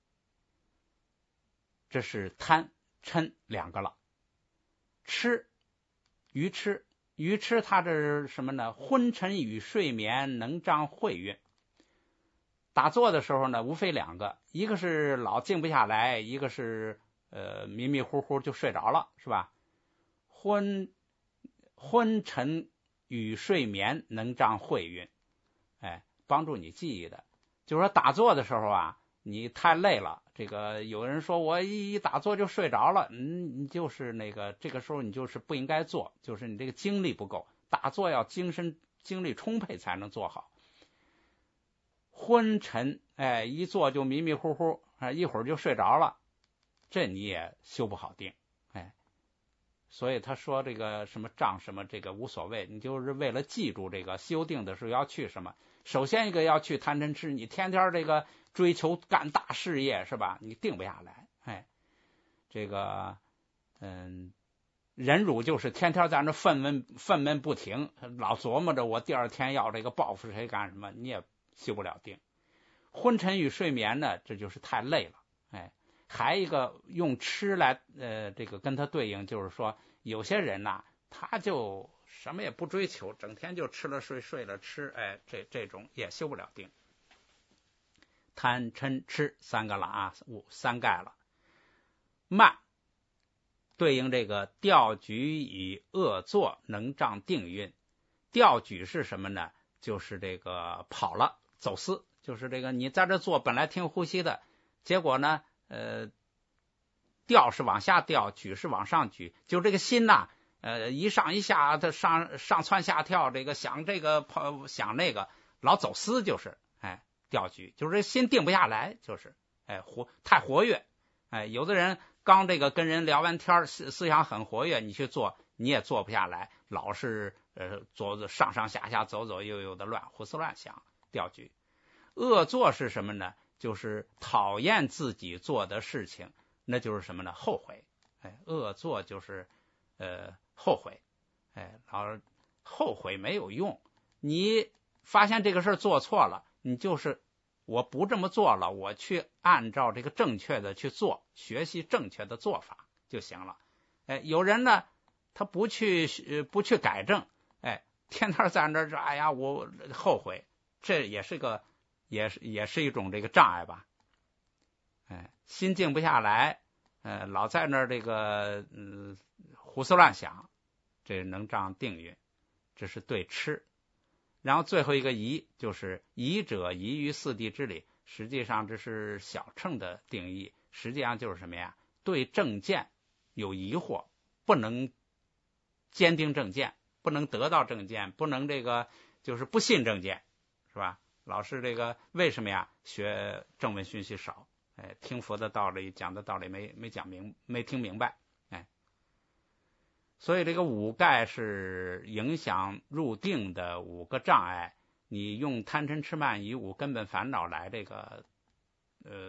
这是贪嗔两个了。痴，愚痴，愚痴它这是什么呢？昏沉与睡眠能障慧运。打坐的时候呢，无非两个，一个是老静不下来，一个是呃迷迷糊糊就睡着了，是吧？昏昏沉与睡眠能障慧运，哎，帮助你记忆的。就是说打坐的时候啊，你太累了，这个有人说我一打坐就睡着了，嗯，你就是那个这个时候你就是不应该做，就是你这个精力不够，打坐要精神精力充沛才能做好。昏沉，哎，一坐就迷迷糊糊，啊，一会儿就睡着了，这你也修不好定，哎，所以他说这个什么障什么这个无所谓，你就是为了记住这个修定的时候要去什么。首先一个要去贪嗔痴，你天天这个追求干大事业，是吧？你定不下来，哎，这个嗯，忍辱就是天天在那愤懑愤懑不停，老琢磨着我第二天要这个报复谁干什么，你也修不了定。昏沉与睡眠呢，这就是太累了，哎，还一个用吃来呃这个跟它对应，就是说有些人呐、啊，他就什么也不追求，整天就吃了睡，睡了吃，哎，这这种也修不了定。贪嗔痴三个了啊，五三盖了。慢对应这个调举与恶作能障定运。调举是什么呢？就是这个跑了走私，就是这个你在这做本来挺呼吸的，结果呢呃调是往下调，举是往上举，就这个心呐、呃一上一下它上上蹿下跳，这个想这个跑想那个老走私，就是哎调举，就是这心定不下来，就是哎活太活跃，哎有的人刚这个跟人聊完天，思思想很活跃，你去做你也做不下来，老是呃左上上下下左左右右的乱胡思乱想，调举。恶作是什么呢？就是讨厌自己做的事情，那就是什么呢？后悔。哎，恶作就是呃后悔。哎，老后悔没有用，你发现这个事儿做错了，你就是我不这么做了，我去按照这个正确的去做，学习正确的做法就行了。哎，有人呢，他不去、呃、不去改正，哎，天天在那儿哎呀，我后悔，这也是个也是也是一种这个障碍吧。哎，心静不下来，呃，老在那儿这个嗯胡思乱想，这能障定运，这是对吃。然后最后一个疑，就是疑者疑于四谛之理，实际上这是小乘的定义，实际上就是什么呀？对正见有疑惑，不能坚定正见，不能得到正见，不能这个就是不信正见，是吧？老是这个为什么呀？学正文讯息少，哎，听佛的道理讲的道理没没讲明，没听明白，哎，所以这个五盖是影响入定的五个障碍。你用贪嗔痴慢疑五根本烦恼来这个呃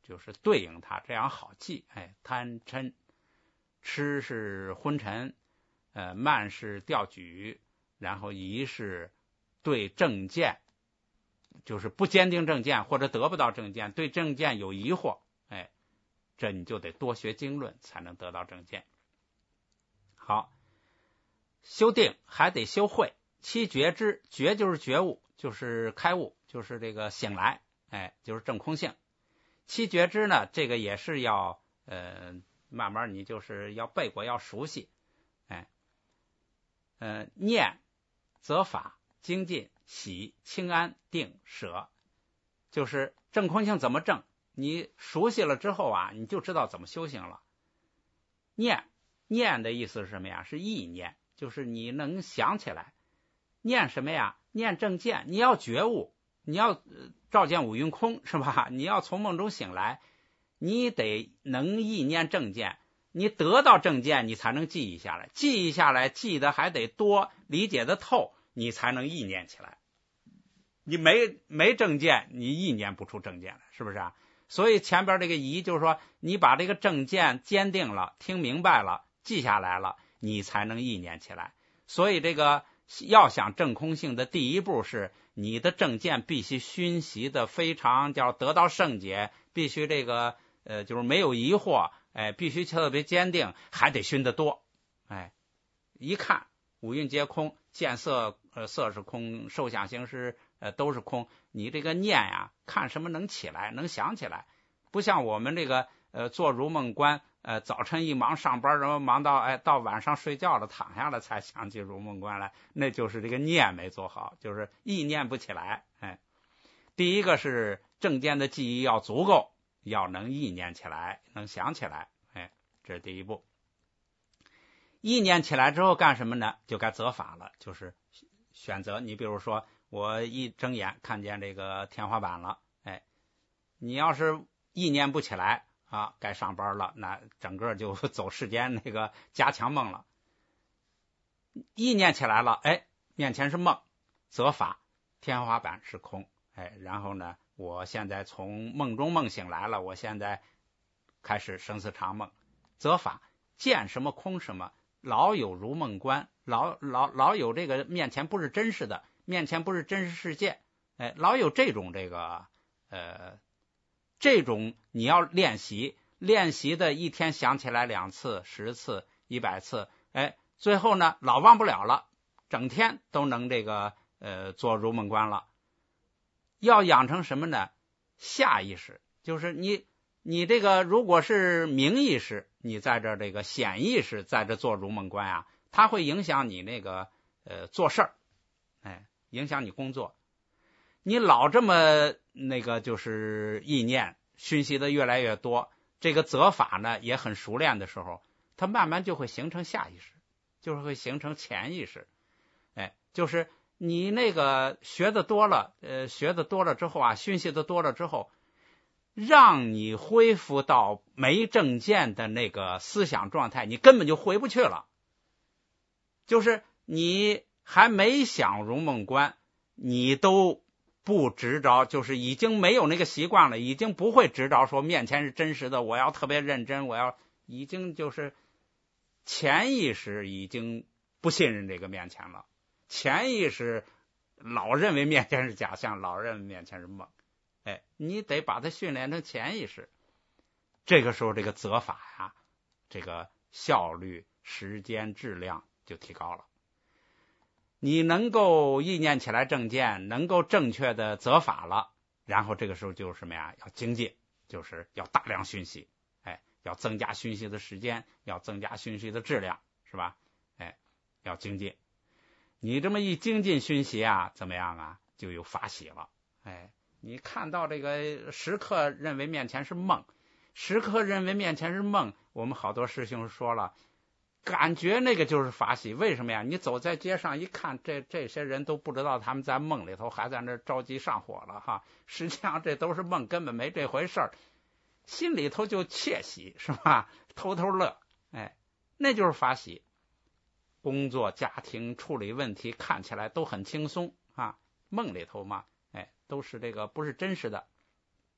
就是对应它，这样好记。哎，贪嗔痴是昏沉，呃，慢是调举，然后疑是对正见，就是不坚定正见或者得不到正见，对正见有疑惑，哎，这你就得多学经论才能得到正见。好，修定还得修慧，七觉知，觉就是觉悟，就是开悟，就是这个醒来，哎，就是正空性。七觉知呢，这个也是要呃慢慢你就是要背过，要熟悉，哎，呃念、择法、精进、喜、清安、定、舍，就是正空性怎么正，你熟悉了之后啊，你就知道怎么修行了。念念的意思是什么呀？是意念，就是你能想起来。念什么呀？念正见，你要觉悟，你要照见五蕴空，是吧？你要从梦中醒来，你得能意念正见，你得到正见，你才能记忆下来，记忆下来，记得还得多，理解的透，你才能意念起来。你没没正见，你意念不出正见来，是不是啊？所以前边这个疑就是说，你把这个正见坚定了，听明白了，记下来了，你才能意念起来。所以这个要想正空性的第一步是，你的正见必须熏习的非常叫得到圣解，必须这个呃就是没有疑惑，哎，必须特别坚定，还得熏得多，哎，一看五蕴皆空，见色呃色是空，受想行识呃都是空，你这个念呀，看什么能起来，能想起来，不像我们这个呃做如梦观。呃，早晨一忙上班，然后忙到哎，到晚上睡觉了，躺下了才想起如梦观来，那就是这个念没做好，就是意念不起来。哎，第一个是正见的记忆要足够，要能意念起来，能想起来，哎，这是第一步。意念起来之后干什么呢？就该择法了，就是选择。你比如说，我一睁眼看见这个天花板了，哎，你要是意念不起来。啊，该上班了，那整个就走世间那个加强梦了。意念起来了，哎，面前是梦，择法，天花板是空，哎，然后呢，我现在从梦中梦醒来了，我现在开始生死常梦，择法，见什么空什么，老有如梦观，老老老有这个面前不是真实的，面前不是真实世界，哎，老有这种这个呃。这种你要练习，练习的一天想起来两次、十次、一百次，哎，最后呢老忘不了了，整天都能这个呃做如梦观了。要养成什么呢？下意识，就是你你这个如果是明意识，你在这这个显意识在这做如梦观啊，它会影响你那个呃做事儿，哎，影响你工作。你老这么那个就是意念熏习的越来越多，这个择法呢也很熟练的时候，它慢慢就会形成下意识，就是会形成潜意识。哎，就是你那个学的多了，呃，学的多了之后啊，熏习的多了之后，让你恢复到没正见的那个思想状态，你根本就回不去了。就是你还没想如梦观，你都不执着，就是已经没有那个习惯了，已经不会执着说面前是真实的，我要特别认真，我要已经就是潜意识已经不信任这个面前了，潜意识老认为面前是假象，老认为面前是梦，哎，你得把它训练成潜意识。这个时候这个择法呀，这个效率、时间、质量就提高了。你能够意念起来正见，能够正确的择法了，然后这个时候就是什么呀？要精进，就是要大量熏习，哎，要增加熏习的时间，要增加熏习的质量，是吧？哎，要精进。你这么一精进熏习啊，怎么样啊？就有法喜了。哎，你看到这个时刻认为面前是梦，时刻认为面前是梦，我们好多师兄说了。感觉那个就是法喜，为什么呀？你走在街上一看，这这些人都不知道他们在梦里头，还在那着急上火了哈。实际上这都是梦，根本没这回事儿，心里头就窃喜，是吧？偷偷乐，哎，那就是法喜。工作、家庭处理问题看起来都很轻松啊，梦里头嘛，哎，都是这个不是真实的。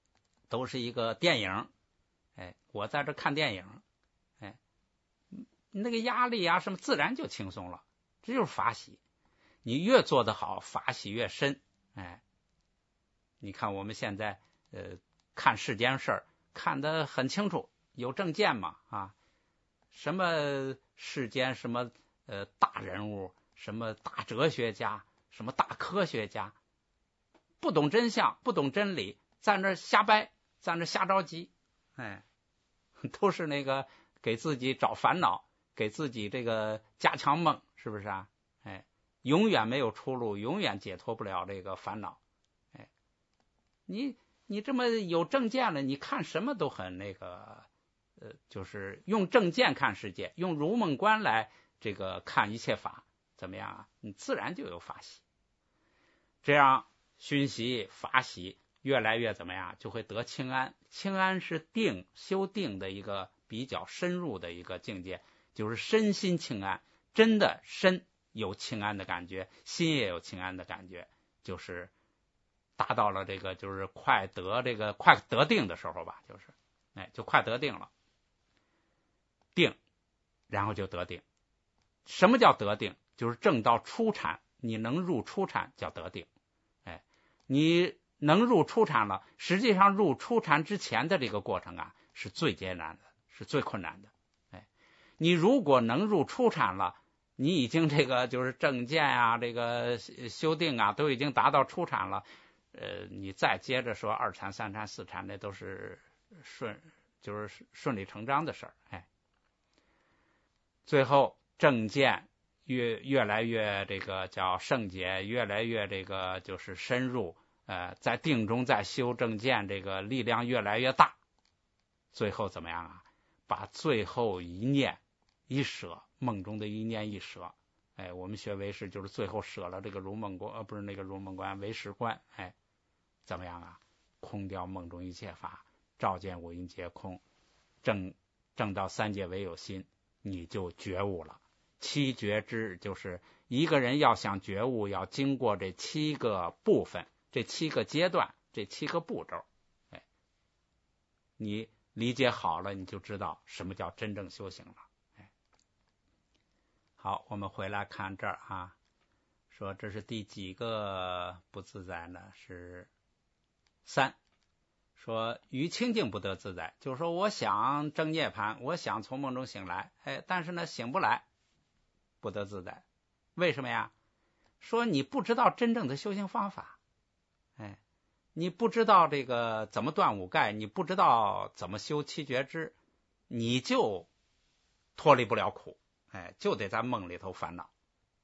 都是一个电影，哎，我在这看电影，哎，那个压力啊什么自然就轻松了，这就是法喜。你越做得好，法喜越深，哎，你看我们现在呃看世间事儿看得很清楚，有正见嘛啊，什么世间什么呃大人物，什么大哲学家，什么大科学家，不懂真相，不懂真理，在那瞎掰，在那瞎着急，哎，都是那个给自己找烦恼，给自己这个加强梦，是不是啊？哎，永远没有出路，永远解脱不了这个烦恼。哎，你你这么有正见了，你看什么都很那个，呃，就是用正见看世界，用如梦观来这个看一切法，怎么样啊？你自然就有法喜。这样熏习法喜越来越怎么样，就会得清安。清安是定修定的一个比较深入的一个境界，就是身心清安，真的身有清安的感觉，心也有清安的感觉，就是达到了这个就是快得这个快得定的时候吧，就是哎就快得定了，定然后就得定。什么叫得定？就是正到初禅，你能入初禅叫得定。哎，你能入初禅了，实际上入初禅之前的这个过程啊是最艰难的，是最困难的。哎，你如果能入初禅了，你已经这个就是正见啊，这个修定啊都已经达到初禅了，呃，你再接着说二禅、三禅、四禅，那都是顺就是顺理成章的事儿。哎，最后正见越越来越这个叫圣解，越来越这个就是深入，呃，在定中在修正见，这个力量越来越大。最后怎么样啊？把最后一念一舍，梦中的一念一舍，哎，我们学唯识就是最后舍了这个如梦观，呃，不是那个如梦观，唯识观，哎，怎么样啊？空掉梦中一切法，照见五蕴皆空，正正到三界唯有心，你就觉悟了。七觉知就是一个人要想觉悟，要经过这七个部分，这七个阶段，这七个步骤，哎，你理解好了，你就知道什么叫真正修行了。哎，好，我们回来看这儿啊，说这是第几个不自在呢？是三。说于清净不得自在，就是说我想证涅槃，我想从梦中醒来，哎，但是呢醒不来，不得自在。为什么呀？说你不知道真正的修行方法，哎，你不知道这个怎么断五盖，你不知道怎么修七觉知，你就脱离不了苦，哎，就得在梦里头烦恼。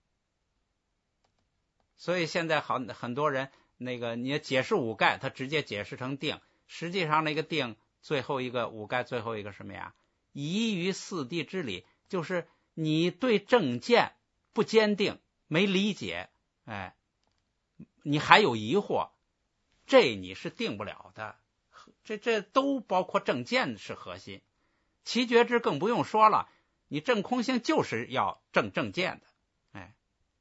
所以现在好很多人那个你解释五盖，他直接解释成定，实际上那个定最后一个五盖最后一个什么呀？疑于四谛之理，就是你对正见不坚定，没理解，哎，你还有疑惑，这你是定不了的。这这都包括正见是核心，七觉知更不用说了，你证空性就是要证正见的，哎，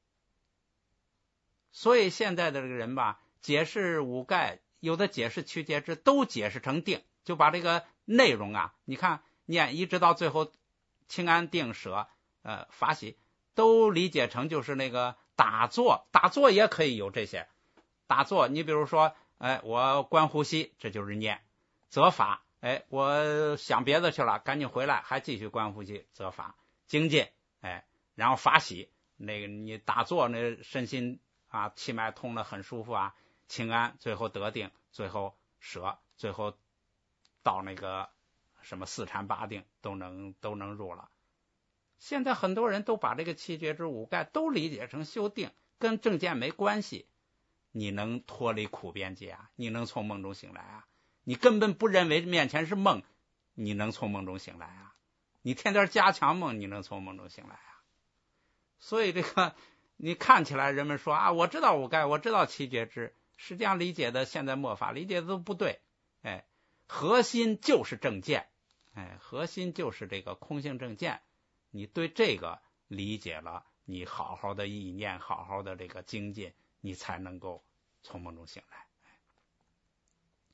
所以现在的这个人吧，解释五盖，有的解释七觉知，都解释成定，就把这个内容啊，你看念一直到最后清安定舍呃法喜，都理解成就是那个打坐，打坐也可以有这些打坐。你比如说，哎，我观呼吸，这就是念择法，哎，我想别的去了，赶紧回来，还继续观呼吸，择法精进，哎，然后法喜，那个你打坐那身心啊，气脉通了很舒服啊，清安，最后得定，最后舍，最后到那个什么四禅八定都能都能入了。现在很多人都把这个七觉知五盖都理解成修定，跟正见没关系。你能脱离苦边界啊？你能从梦中醒来啊？你根本不认为面前是梦，你能从梦中醒来啊？你天天加强梦，你能从梦中醒来啊？所以这个你看起来人们说啊，我知道五盖，我知道七觉知，实际上理解的现在末法理解的都不对。哎，核心就是正见，哎，核心就是这个空性正见。你对这个理解了，你好好的意念，好好的这个精进，你才能够从梦中醒来。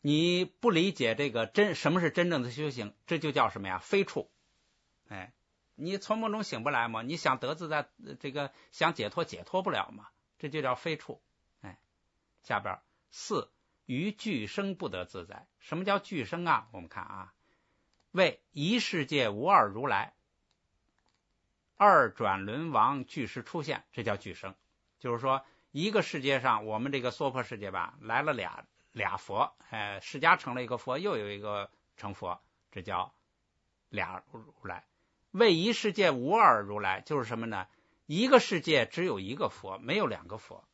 你不理解这个真什么是真正的修行，这就叫什么呀？非处。哎，你从梦中醒不来嘛？你想得自在，这个想解脱解脱不了嘛？这就叫非处。哎，下边四于俱生不得自在。什么叫俱生啊？我们看啊，为一世界无二如来，二转轮王俱时出现，这叫俱生。就是说，一个世界上，我们这个娑婆世界吧，来了俩俩佛，哎，释迦成了一个佛，又有一个成佛，这叫俩如来。为一世界无二如来，就是什么呢？一个世界只有一个佛，没有两个佛。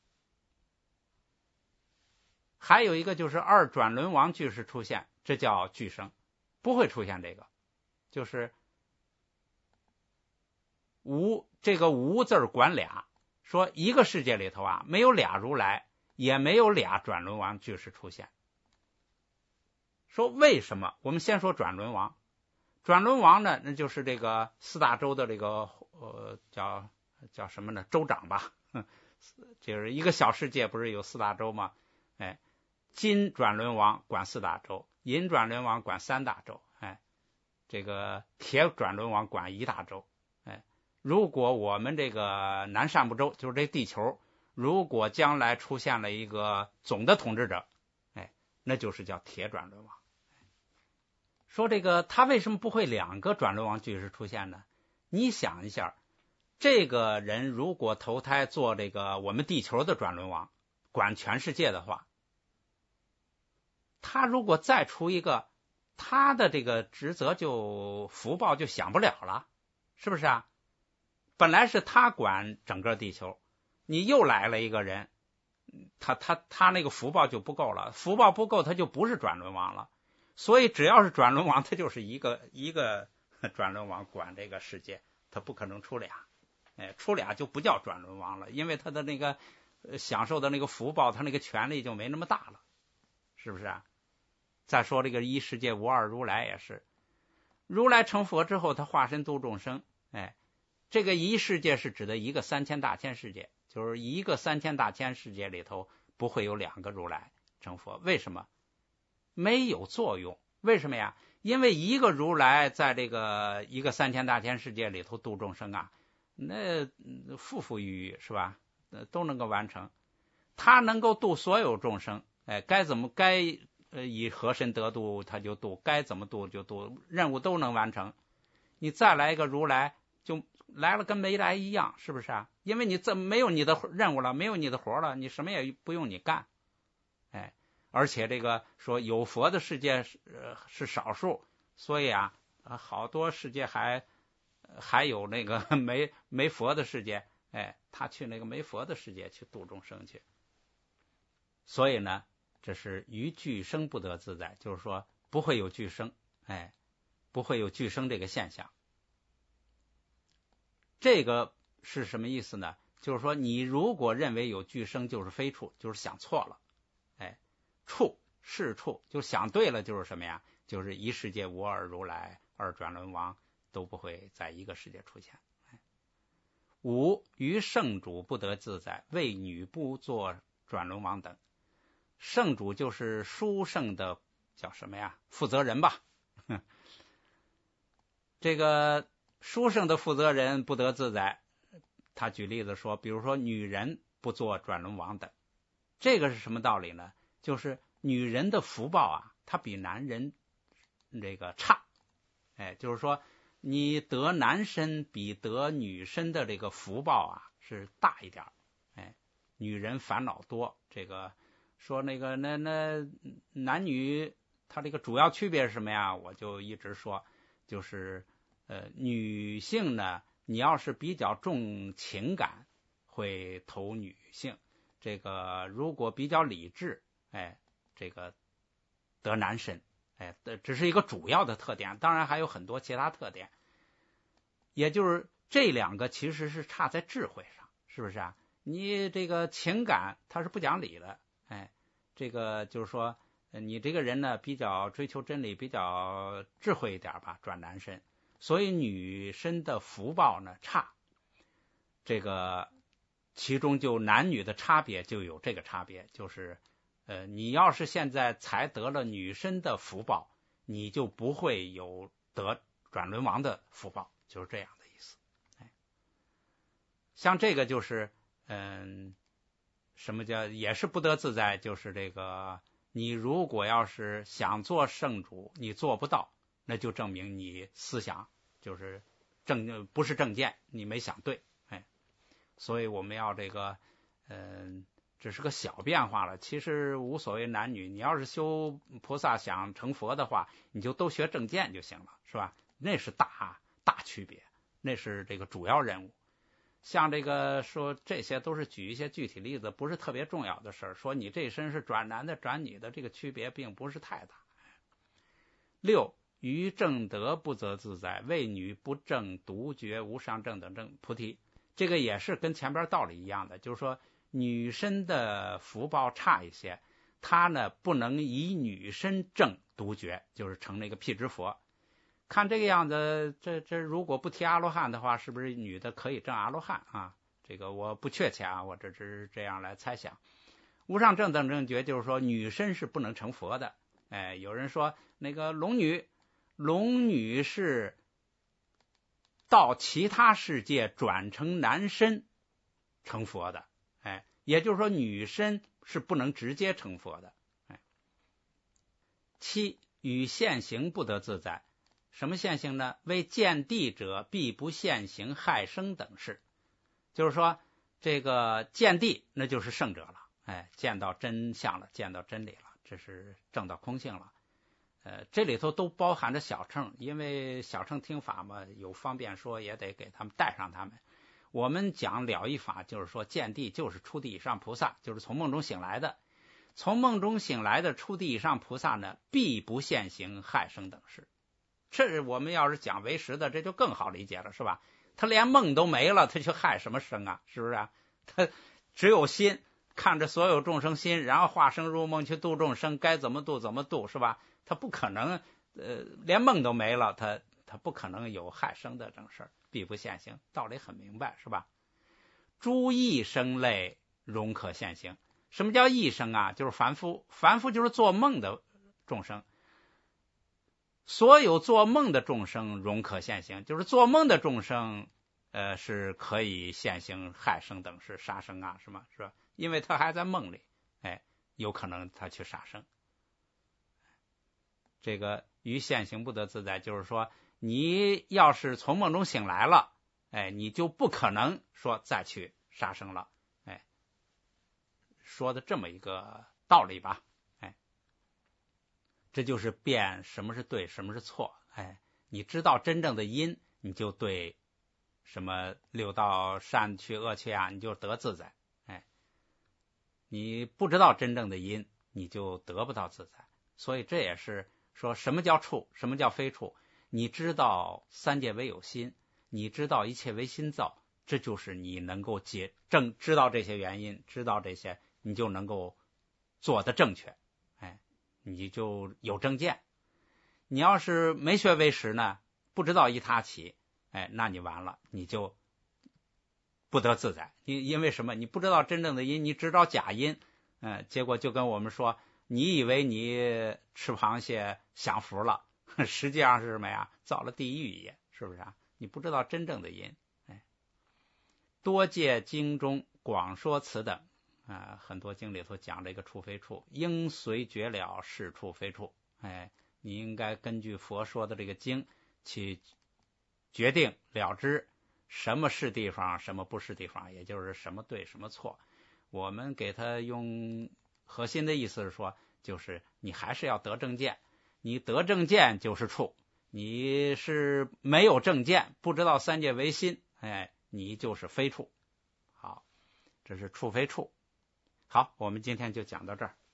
还有一个就是二转轮王俱时出现，这叫俱生，不会出现这个，就是无这个无字管俩，说一个世界里头啊，没有俩如来，也没有俩转轮王俱时出现。说为什么？我们先说转轮王。转轮王呢，那就是这个四大洲的这个呃叫叫什么呢？州长吧，就是一个小世界，不是有四大洲吗？哎，金转轮王管四大洲，银转轮王管三大洲，哎，这个铁转轮王管一大洲。哎，如果我们这个南赡部洲，就是这地球，如果将来出现了一个总的统治者，哎，那就是叫铁转轮王。说这个他为什么不会两个转轮王俱时出现呢？你想一下，这个人如果投胎做这个我们地球的转轮王，管全世界的话，他如果再出一个，他的这个职责就福报就享不了了，是不是啊？本来是他管整个地球，你又来了一个人，他他他那个福报就不够了，福报不够，他就不是转轮王了。所以只要是转轮王，他就是一个一个转轮王管这个世界，他不可能出俩，哎，出俩就不叫转轮王了，因为他的那个享受的那个福报，他那个权力就没那么大了，是不是啊？再说这个一世界无二如来也是，如来成佛之后，他化身度众生，哎，这个一世界是指的一个三千大千世界，就是一个三千大千世界里头不会有两个如来成佛，为什么？没有作用，为什么呀？因为一个如来在这个一个三千大千世界里头度众生啊，那富富裕裕是吧？都能够完成，他能够度所有众生，哎，该怎么该呃以何身得度他就度，该怎么度就度，任务都能完成。你再来一个如来，就来了跟没来一样，是不是啊？因为你这没有你的任务了，没有你的活了，你什么也不用你干，哎。而且这个说有佛的世界是、呃、是少数，所以啊，好多世界还还有那个没没佛的世界，哎，他去那个没佛的世界去度众生去。所以呢，这是于俱生不得自在，就是说不会有俱生，哎，不会有俱生这个现象。这个是什么意思呢？就是说你如果认为有俱生就是非处，就是想错了。处是处，就想对了，就是什么呀？就是一世界无二如来，二转轮王都不会在一个世界出现。五于圣主不得自在，为女不做转轮王等。圣主就是殊圣的叫什么呀？负责人吧。这个殊圣的负责人不得自在，他举例子说，比如说女人不做转轮王等，这个是什么道理呢？就是女人的福报啊，她比男人这个差，哎，就是说你得男身比得女身的这个福报啊是大一点，哎，女人烦恼多，这个说那个那那男女它这个主要区别是什么呀？我就一直说，就是呃女性呢，你要是比较重情感，会投女性；这个如果比较理智，哎，这个得男身，哎，这是一个主要的特点，当然还有很多其他特点。也就是这两个其实是差在智慧上，是不是啊？你这个情感它是不讲理的，哎，这个就是说你这个人呢比较追求真理，比较智慧一点吧，转男身，所以女身的福报呢差。这个其中就男女的差别就有这个差别，就是呃，你要是现在才得了女身的福报，你就不会有得转轮王的福报，就是这样的意思。哎，像这个就是，嗯，什么叫也是不得自在，就是这个，你如果要是想做圣主，你做不到，那就证明你思想就是正不是正见，你没想对。哎，所以我们要这个，嗯。只是个小变化了，其实无所谓男女。你要是修菩萨想成佛的话，你就都学正见就行了，是吧？那是大大区别，那是这个主要任务。像这个说这些都是举一些具体例子，不是特别重要的事儿。说你这一身是转男的转女的，这个区别并不是太大。六，于正德不则自在，为女不正独觉无上正等正菩提。这个也是跟前边道理一样的，就是说女身的福报差一些，她呢不能以女身正独觉，就是成那个辟支佛。看这个样子，这这如果不提阿罗汉的话，是不是女的可以证阿罗汉啊？这个我不确切啊，我这只是这样来猜想。无上正等正觉就是说女身是不能成佛的。哎，有人说那个龙女，龙女是到其他世界转成男身成佛的。哎，也就是说女身是不能直接成佛的。哎，七，与现行不得自在。什么现行呢？为见地者必不现行害生等事。就是说这个见地那就是圣者了，哎，见到真相了，见到真理了，这是证到空性了。呃，这里头都包含着小乘，因为小乘听法嘛，有方便说也得给他们带上他们。我们讲了义法，就是说见地就是初地以上菩萨，就是从梦中醒来的。从梦中醒来的初地以上菩萨呢，必不现行害生等事。这我们要是讲为实的，这就更好理解了，是吧？他连梦都没了，他就害什么生啊？是不是啊？他只有心，看着所有众生心，然后化生入梦去度众生，该怎么度怎么度，是吧？他不可能，呃，连梦都没了，他他不可能有害生的正事儿，必不现行，道理很明白，是吧？诸异生类容可现行。什么叫异生啊？就是凡夫，凡夫就是做梦的众生。所有做梦的众生容可现行，就是做梦的众生，呃，是可以现行害生等事，杀生啊，什么是吧？因为他还在梦里，哎，有可能他去杀生。这个于现行不得自在，就是说你要是从梦中醒来了，哎，你就不可能说再去杀生了，哎，说的这么一个道理吧。这就是辨什么是对，什么是错。哎，你知道真正的因，你就对什么六道善去恶去啊，你就得自在。哎，你不知道真正的因，你就得不到自在。所以这也是说什么叫处，什么叫非处。你知道三界唯有心，你知道一切为心造，这就是你能够解正知道这些原因，知道这些，你就能够做得正确。你就有正见。你要是没学为实呢，不知道一他起，哎，那你完了，你就不得自在。因因为什么？你不知道真正的因，你只找假因，嗯、呃，结果就跟我们说，你以为你吃螃蟹享福了，实际上是什么呀？造了地狱也，是不是啊？你不知道真正的因。哎，多借经中广说此等。啊、呃，很多经里头讲这个处非处，应随觉了是处非处。哎，你应该根据佛说的这个经去决定了知什么是地方，什么不是地方，也就是什么对，什么错。我们给他用核心的意思是说，就是你还是要得正见，你得正见就是处，你是没有正见，不知道三界为心，哎，你就是非处。好，这是处非处。好，我们今天就讲到这儿。